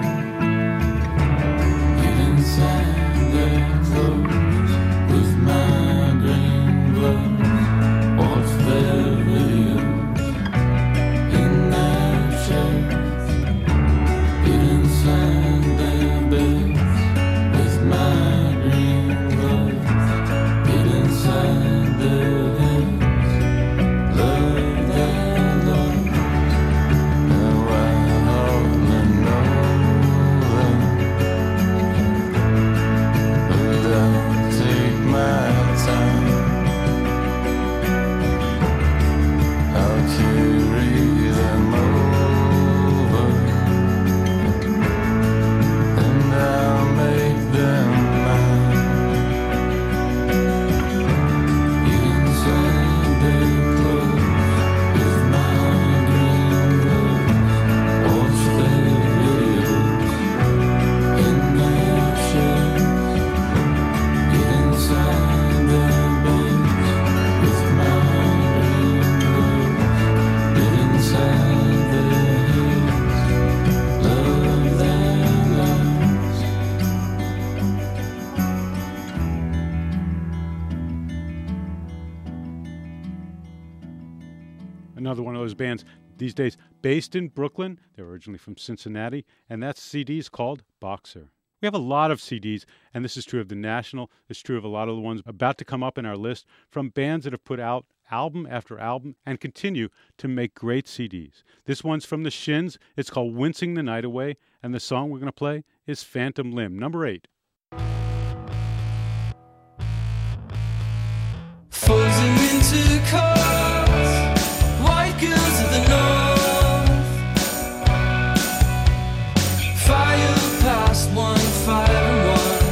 Get inside their clothes with my green gloves. Watch their videos in their chairs. Get inside their beds with my green gloves. Get inside their heads. Love their love. Now I hardly know them, but I'll take my time. I'll carry them over, and I'll make them mine. Get inside their clothes with my green gloves. Watch their videos in their chairs. Get inside their beds with my green gloves. Get inside their heads. Love their lives. Another one of those bands these days based in Brooklyn. They were originally from Cincinnati, and that C D is called Boxer. We have a lot of C Ds, and this is true of the National. It's true of a lot of the ones about to come up in our list from bands that have put out album after album and continue to make great C Ds. This one's from the Shins. It's called Wincing the Night Away, and the song we're going to play is Phantom Limb, number eight. Frozen into cars, white girls of the north, fire past one, five and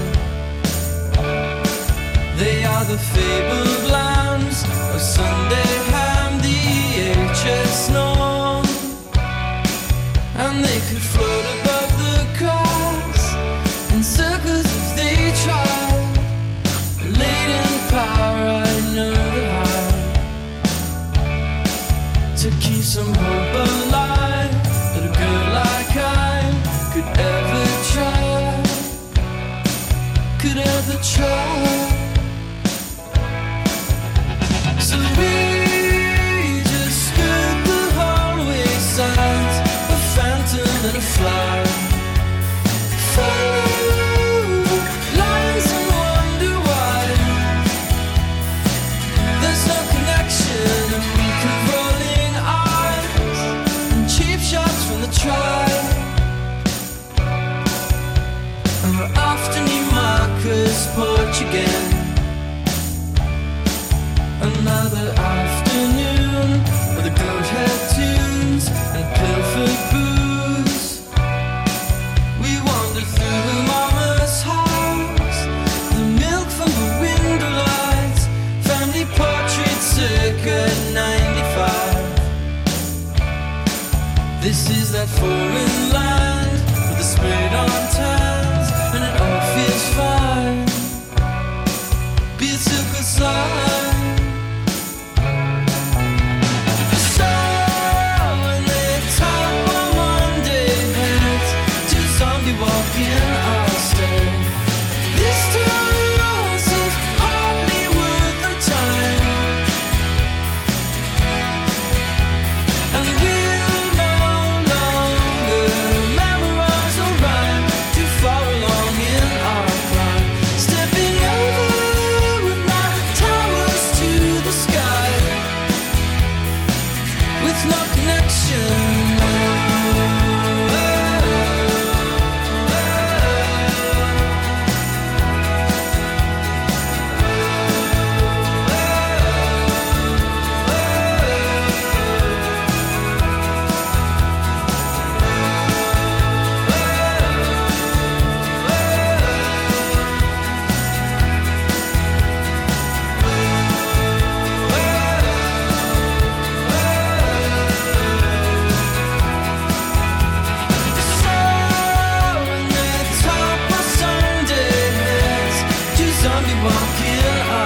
one. They are the fabled lambs of Sunday ham, the H S Norm, and they could float above the cars in circles if they tried. Laden power, I know the high to keep some hope alive that a girl like I could ever try, could ever try. So we just skirt the hallway signs, a phantom and a flower. Follow lines and wonder why there's no connection, and we keep rolling eyes and cheap shots from the tribe. And we're off to Newmarker's porch again. Another afternoon with the goat-head tunes and pilfered booze. We wandered through the mama's house, the milk from the window lights, family portraits circa ninety-five. This is that foreign land with the spirit on tans, and it all feels fine. Be a silver slide. So when they tap on Monday heads to zombie walking, I'll stay. This town is hardly worth the time, and we'll no longer memorize or rhyme too far along in our climb. Stepping over with my towers to the sky, with no connection. So when they top of Sunday heads to zombie walking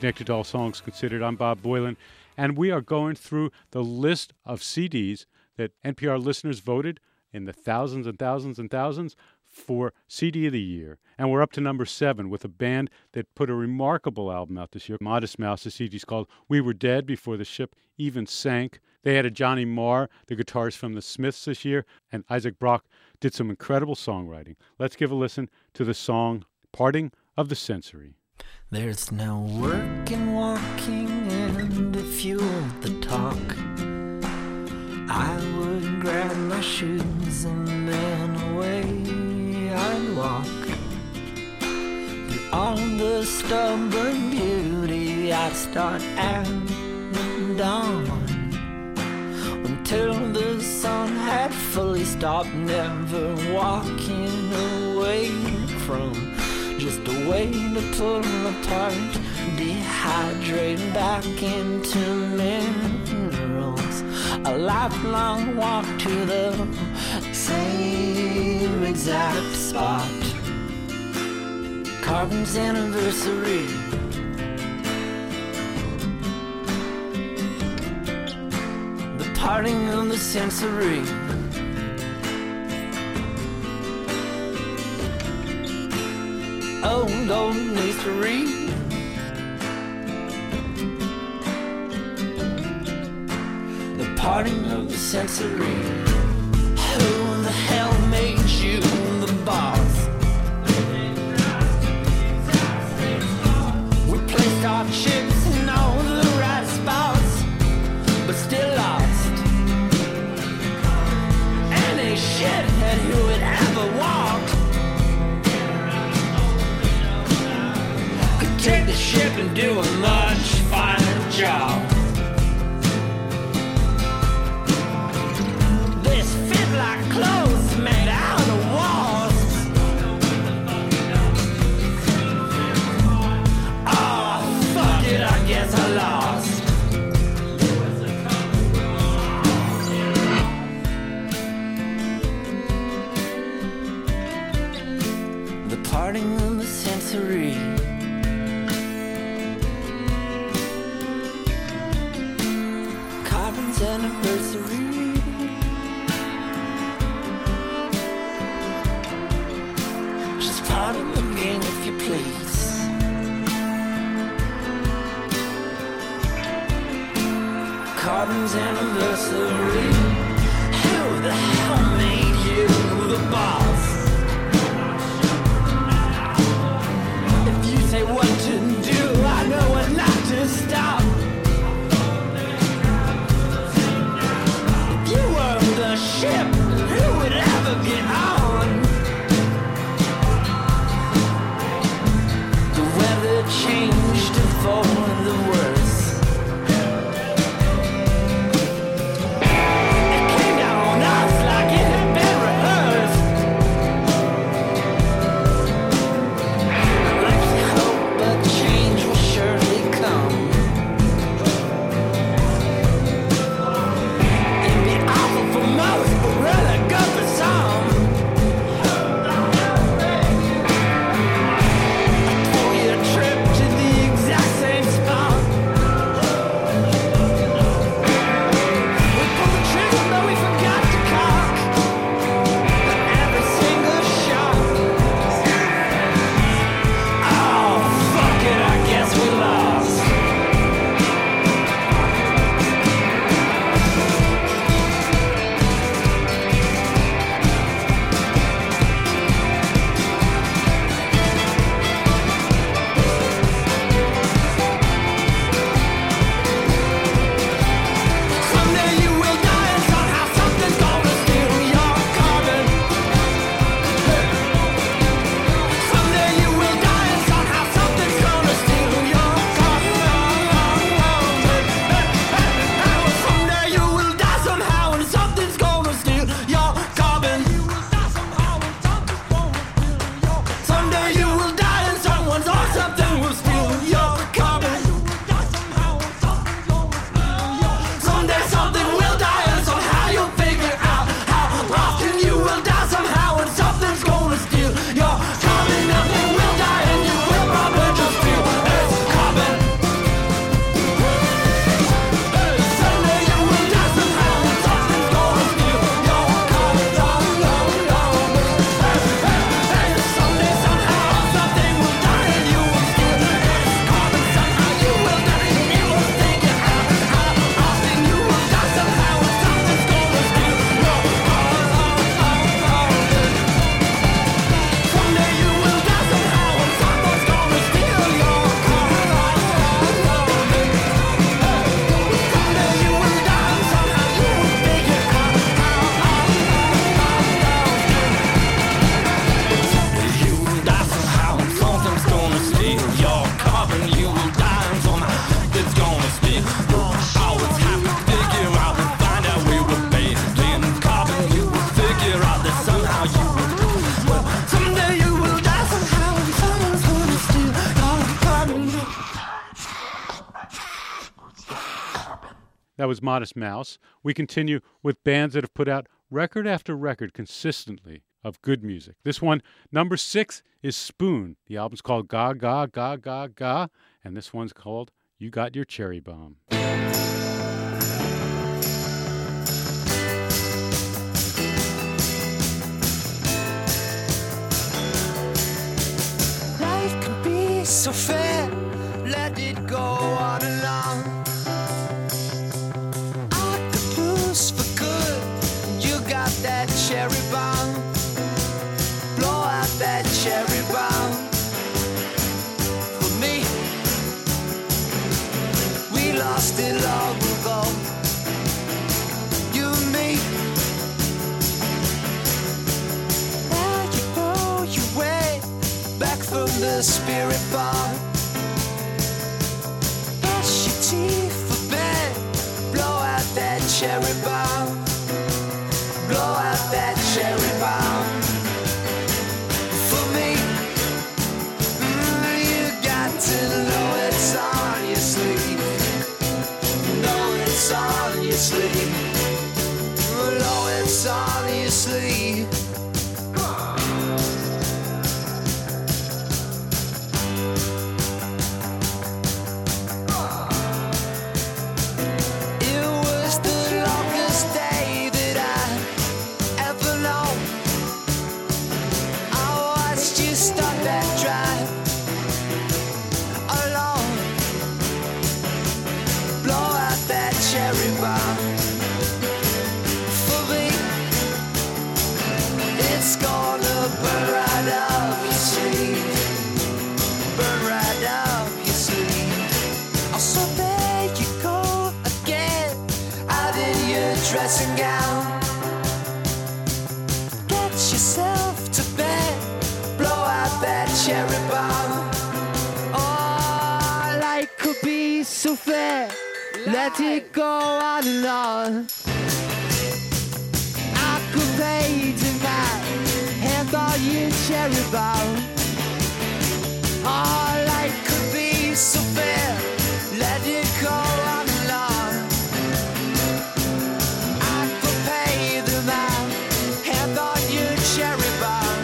Connected to All Songs Considered. I'm Bob Boilen, and we are going through the list of C Ds that N P R listeners voted in the thousands and thousands and thousands for C D of the Year. And we're up to number seven with a band that put a remarkable album out this year, Modest Mouse. The C D's called We Were Dead Before the Ship Even Sank. They had a Johnny Marr, the guitarist from the Smiths this year, and Isaac Brock did some incredible songwriting. Let's give a listen to the song Parting of the Sensory. There's no work in walking and to fuel the talk. I would grab my shoes and then away I'd walk. Through all the stubborn beauty I'd start at dawn, until the sun had fully stopped, never walking away from just a way to pull apart, dehydrate back into minerals. A lifelong walk to the same exact spot. Carbon's anniversary. The parting of the sensory. Old golden history. The parting of the sensory. Who the hell made you the boss? We placed our chips in all the right spots, but still lost. Any shithead who would ever walk take the ship and do a much finer job. This fit like clothes made out of wasps. Oh, fuck it, I guess I lost. The parting of the sensory. Anniversary. Just part of the game, if you please. Carbon's anniversary. Who the hell made you the boss? If you say what to do, I know what not to stop. Ship, who would ever get on? The weather changed for the worse. It came down on us like it had been rehearsed. Let's hope a change will surely come. That was Modest Mouse. We continue with bands that have put out record after record consistently of good music. This one, number six, is Spoon. The album's called Ga Ga Ga Ga Ga, and this one's called You Got Your Cherry Bomb. Life can be so fair, let it go on along. Octopus for good, you got that cherry bomb. Blow out that cherry bomb. For me, we lost it long ago. You and me. Now you know your way back from the spirit bar. Brush your teeth for bed. Blow out that cherry bomb. Blow out that cherry bomb. For me, mm, you got to know it's on your sleeve. Know it's on your sleeve. Know it's on your sleeve. It was the longest day that I ever known. I watched you start that drive alone. Blow out that cherry bomb. For me, it's gonna burn right up your sleeve. Burn right up your sleeve. Oh, so there you go again, out in your dressing gown. Get yourself to bed, blow out that cherry bomb. Oh, life could be so fair, let it go on and on. I could pay tonight, hand on your cherry bomb. Oh, life could be so fair, let it go on and on. I could pay the man, hand on your cherry bomb.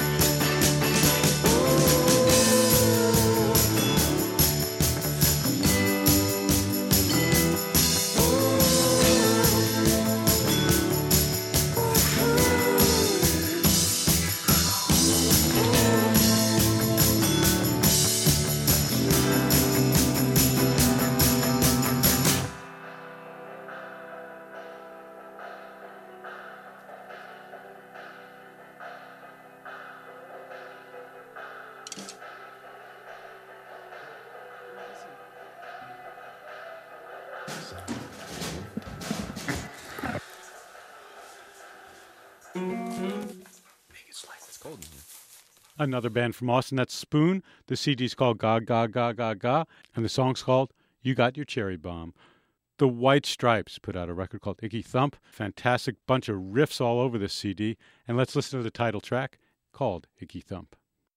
Another band from Austin, that's Spoon. The C D's called Ga Ga Ga Ga Ga, and the song's called You Got Your Cherry Bomb. The White Stripes put out a record called Icky Thump. Fantastic bunch of riffs all over this C D. And let's listen to the title track called Icky Thump.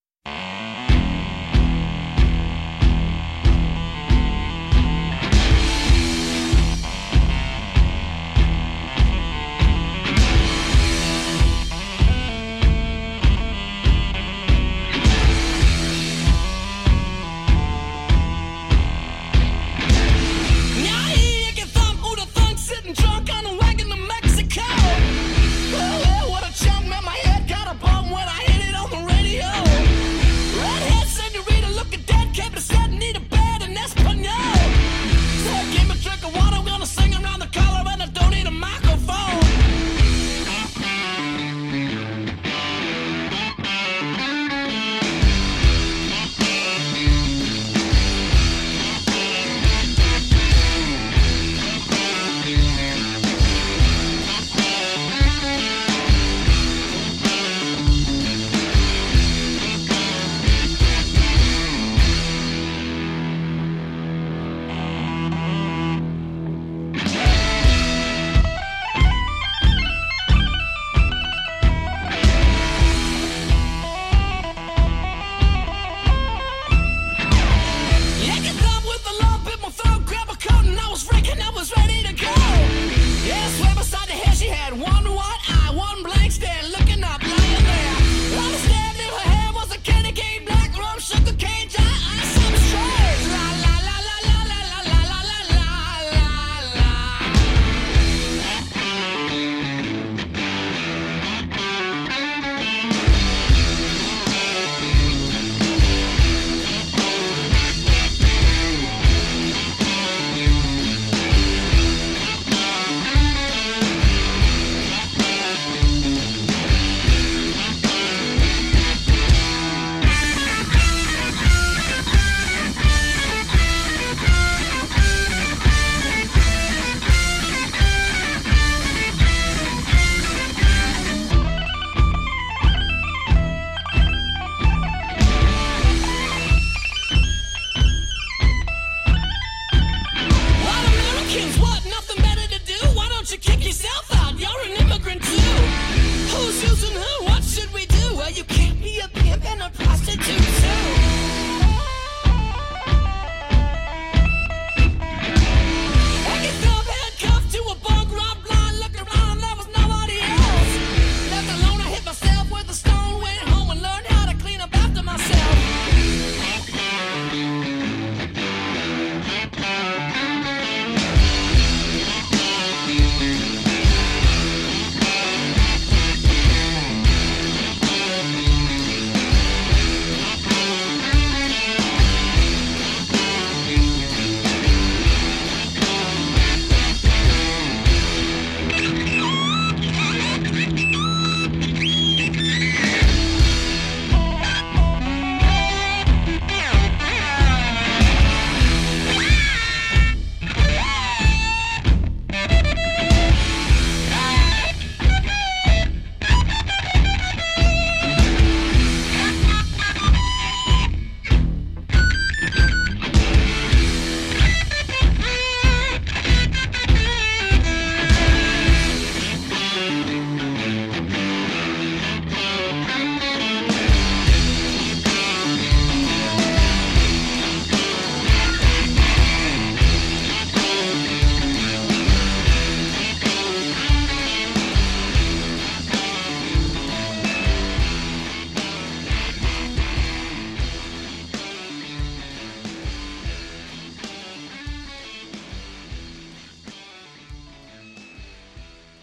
Now he can thump, who the thunk sitting drunk on a wagon to Mexico. Oh, well, what a chump, man, my head got a bump when I hit it on the radio.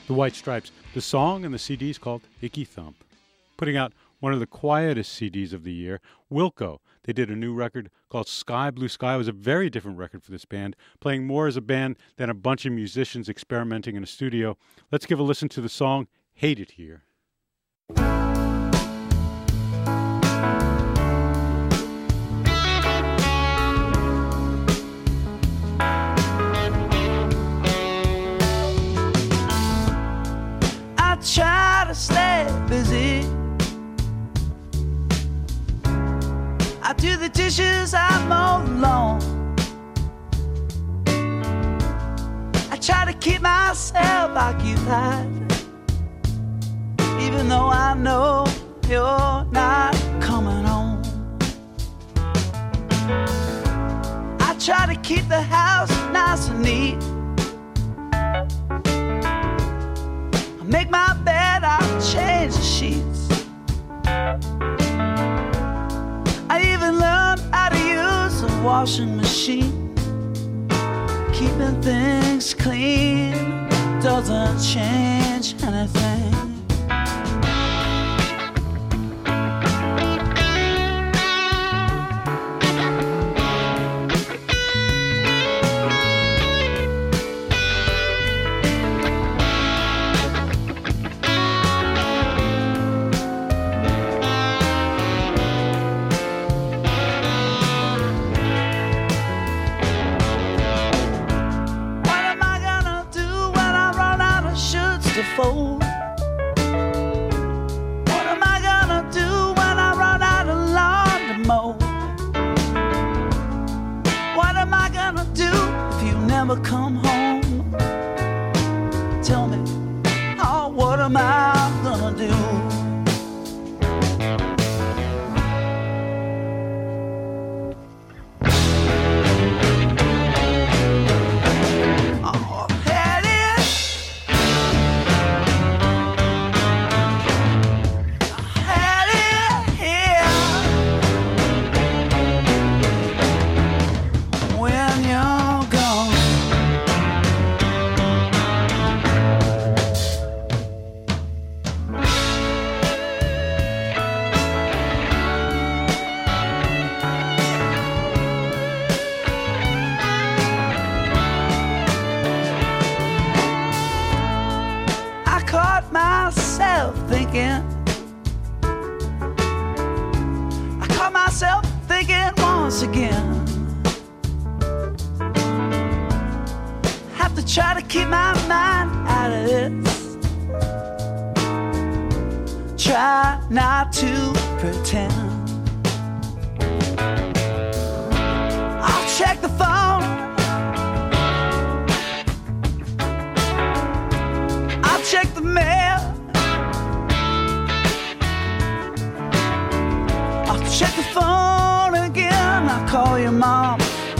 The White Stripes. The song and the C D is called Icky Thump. Putting out one of the quietest C Ds of the year, Wilco. They did a new record called Sky Blue Sky. It was a very different record for this band, playing more as a band than a bunch of musicians experimenting in a studio. Let's give a listen to the song Hate It Here. I try to stay busy. I do the dishes, I mow the lawn. I try to keep myself occupied, even though I know you're not coming home. I try to keep the house nice and neat. I make my bed, I change the sheets. I even learned how to use a washing machine. Keeping things clean doesn't change anything. Fold. What am I gonna do when I run out of lawn to mow? What am I gonna do if you never come home? Tell me, oh, what am I gonna do? Thinking, I caught myself thinking once again. Have to try to keep my mind out of this. Try not to pretend. I'll check the phone. I'll check the mail. Check the phone again, I call your mom.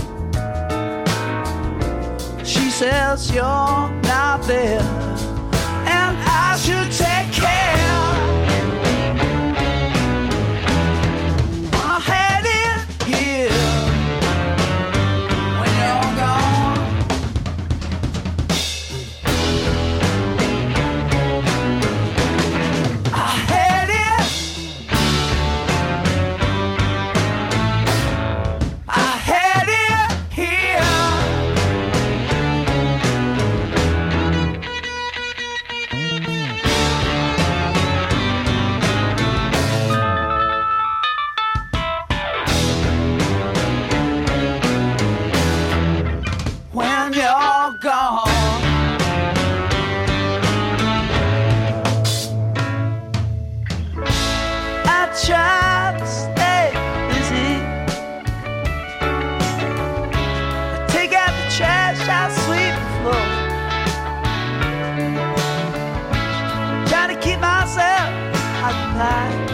She says you're not there, and I should take care. I had it here when you're gone. I had it. Try to stay busy. I take out the trash, I sweep the floor. Try to keep myself occupied,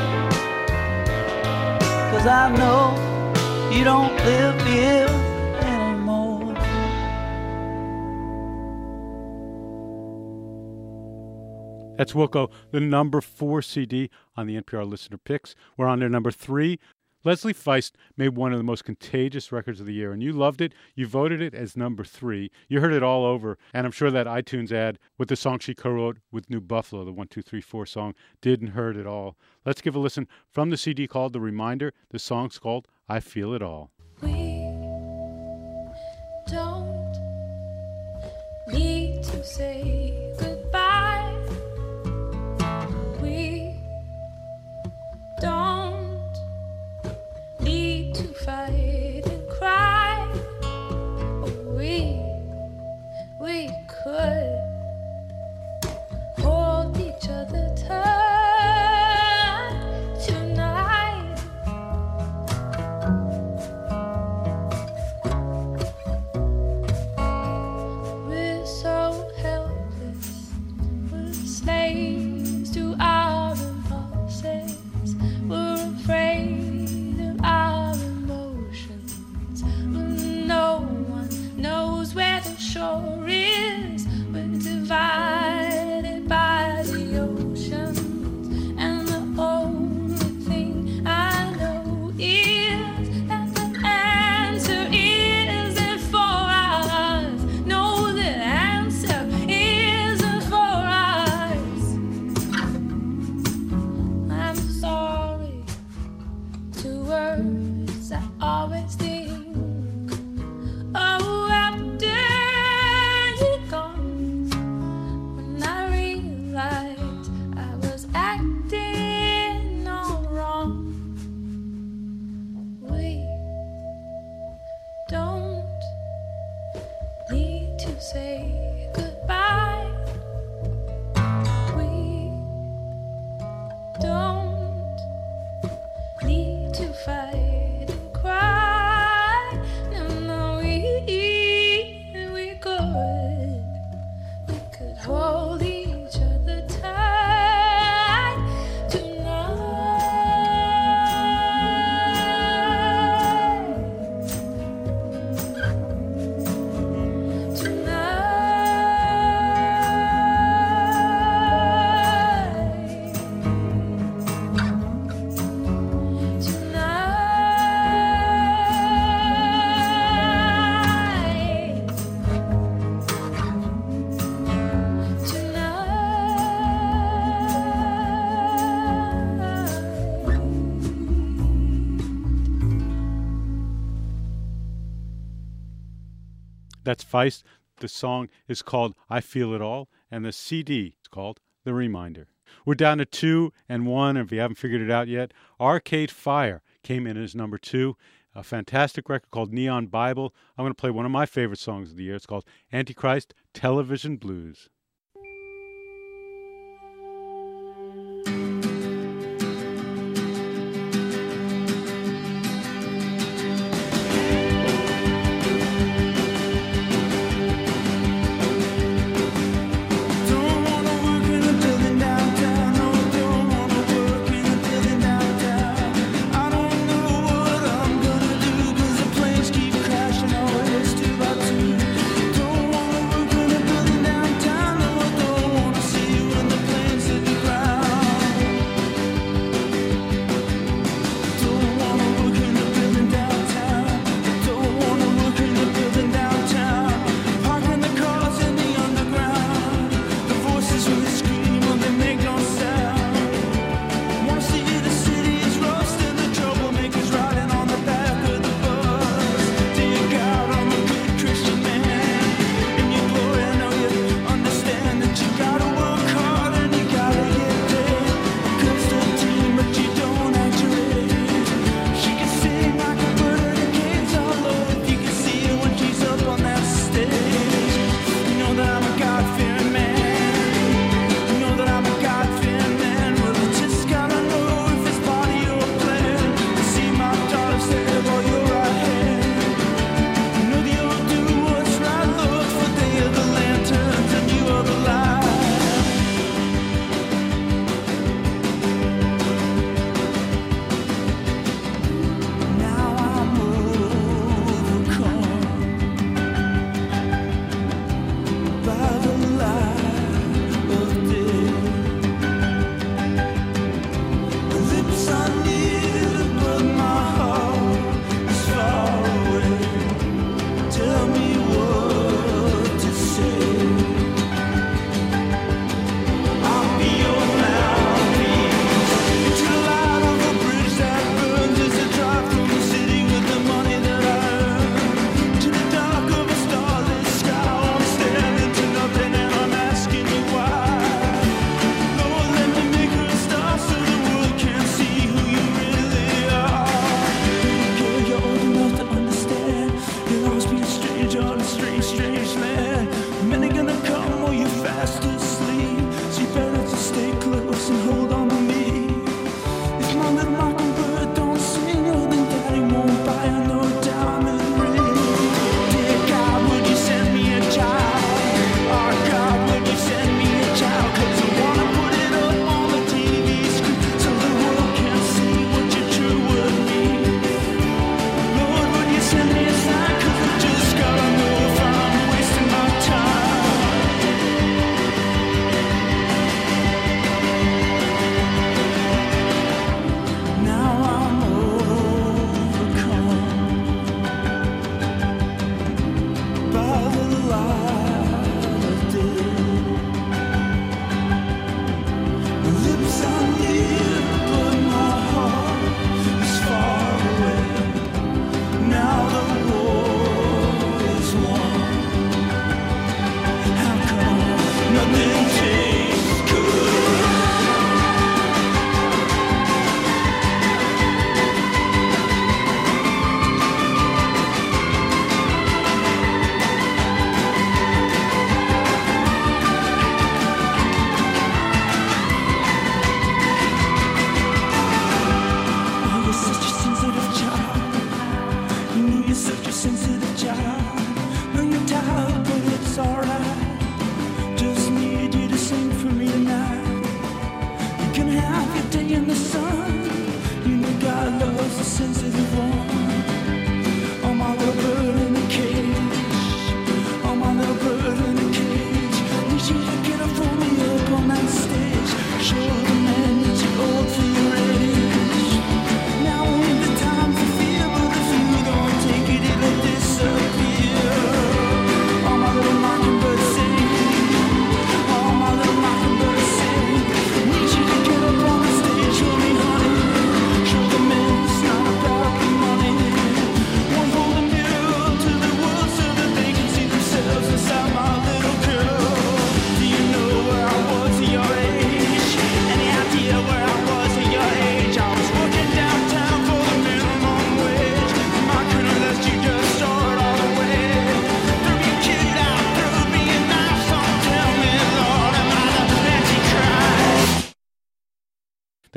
'cause I know you don't live here anymore. That's Wilco, the number four C D on the N P R Listener Picks. We're on to number three. Leslie Feist made one of the most contagious records of the year, and you loved it. You voted it as number three. You heard it all over, and I'm sure that iTunes ad with the song she co-wrote with New Buffalo, the one two three four song, did and heard it all. Let's give a listen from the C D called The Reminder. The song's called I Feel It All. We don't need to say goodbye. We don't need to fight and cry. We, we could hold each other tight tonight. We're so helpless, we're slaves to our impulses, we're afraid of our emotions, no one knows where the shore is, we're divided by the oceans, and the only thing I know is that the answer isn't for us. No, the answer isn't for us. I'm sorry to words I always think. Oh, after you're gone, when I realized I was acting all wrong. We don't need to say goodbye. We don't need to fight and cry. No, no, we we could we could hold each other tight tonight. Tonight. That's Feist. The song is called I Feel It All, and the C D is called The Reminder. We're down to two and one, and if you haven't figured it out yet, Arcade Fire came in as number two. A fantastic record called Neon Bible. I'm going to play one of my favorite songs of the year. It's called Antichrist Television Blues. Don't wanna work in a building downtown. No, don't wanna work in a building downtown. I don't know what I'm gonna do, 'cause the planes keep crashing always two by two. Don't wanna work in a building downtown.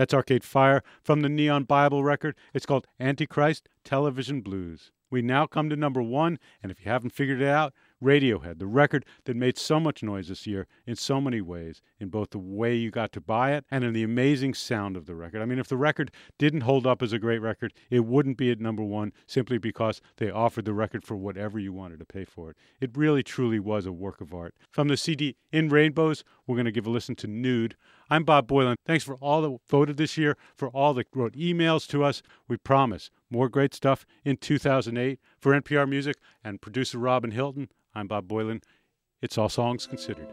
That's Arcade Fire from the Neon Bible record. It's called Antichrist Television Blues. We now come to number one, and if you haven't figured it out, Radiohead, the record that made so much noise this year in so many ways, in both the way you got to buy it and in the amazing sound of the record. I mean, if the record didn't hold up as a great record, it wouldn't be at number one simply because they offered the record for whatever you wanted to pay for it. It really, truly was a work of art. From the C D In Rainbows, we're going to give a listen to Nude. I'm Bob Boilen. Thanks for all that voted this year, for all that wrote emails to us. We promise more great stuff in two thousand eight. For N P R Music and producer Robin Hilton, I'm Bob Boilen. It's All Songs Considered.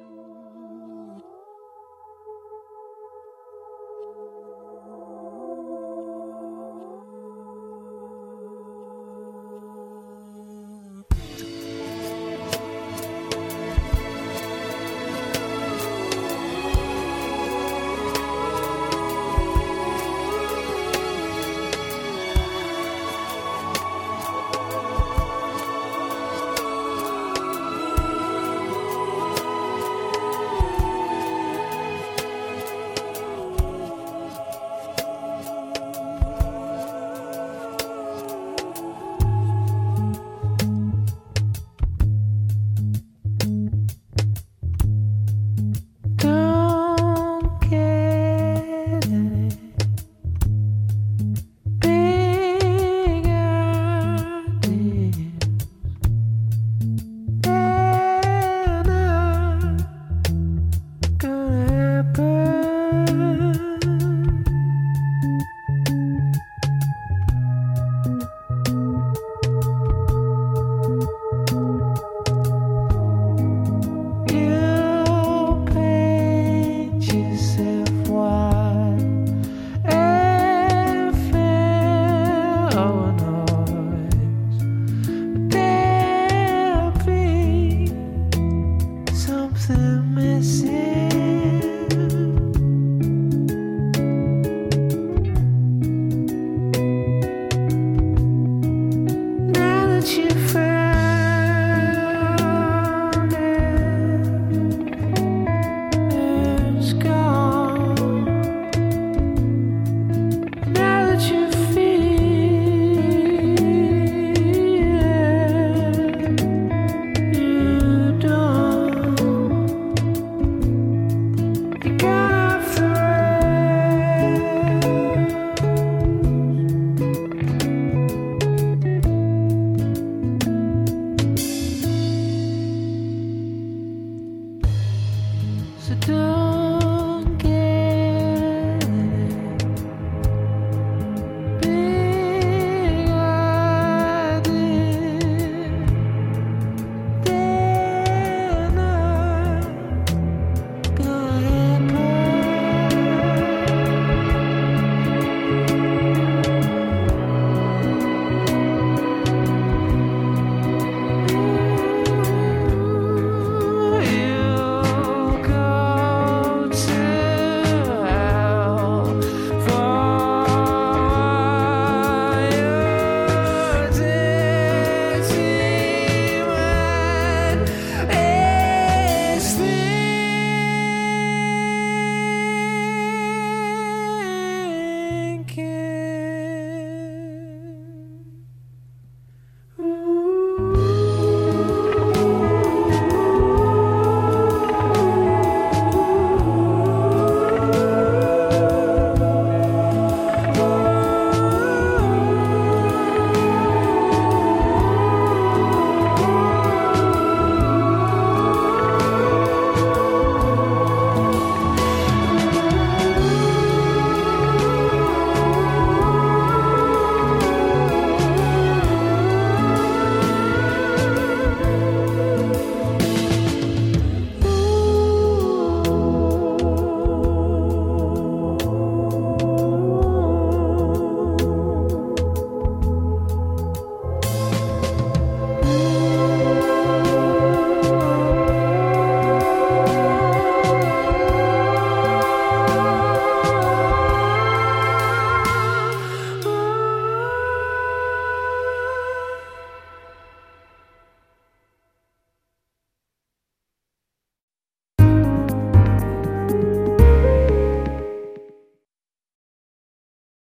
So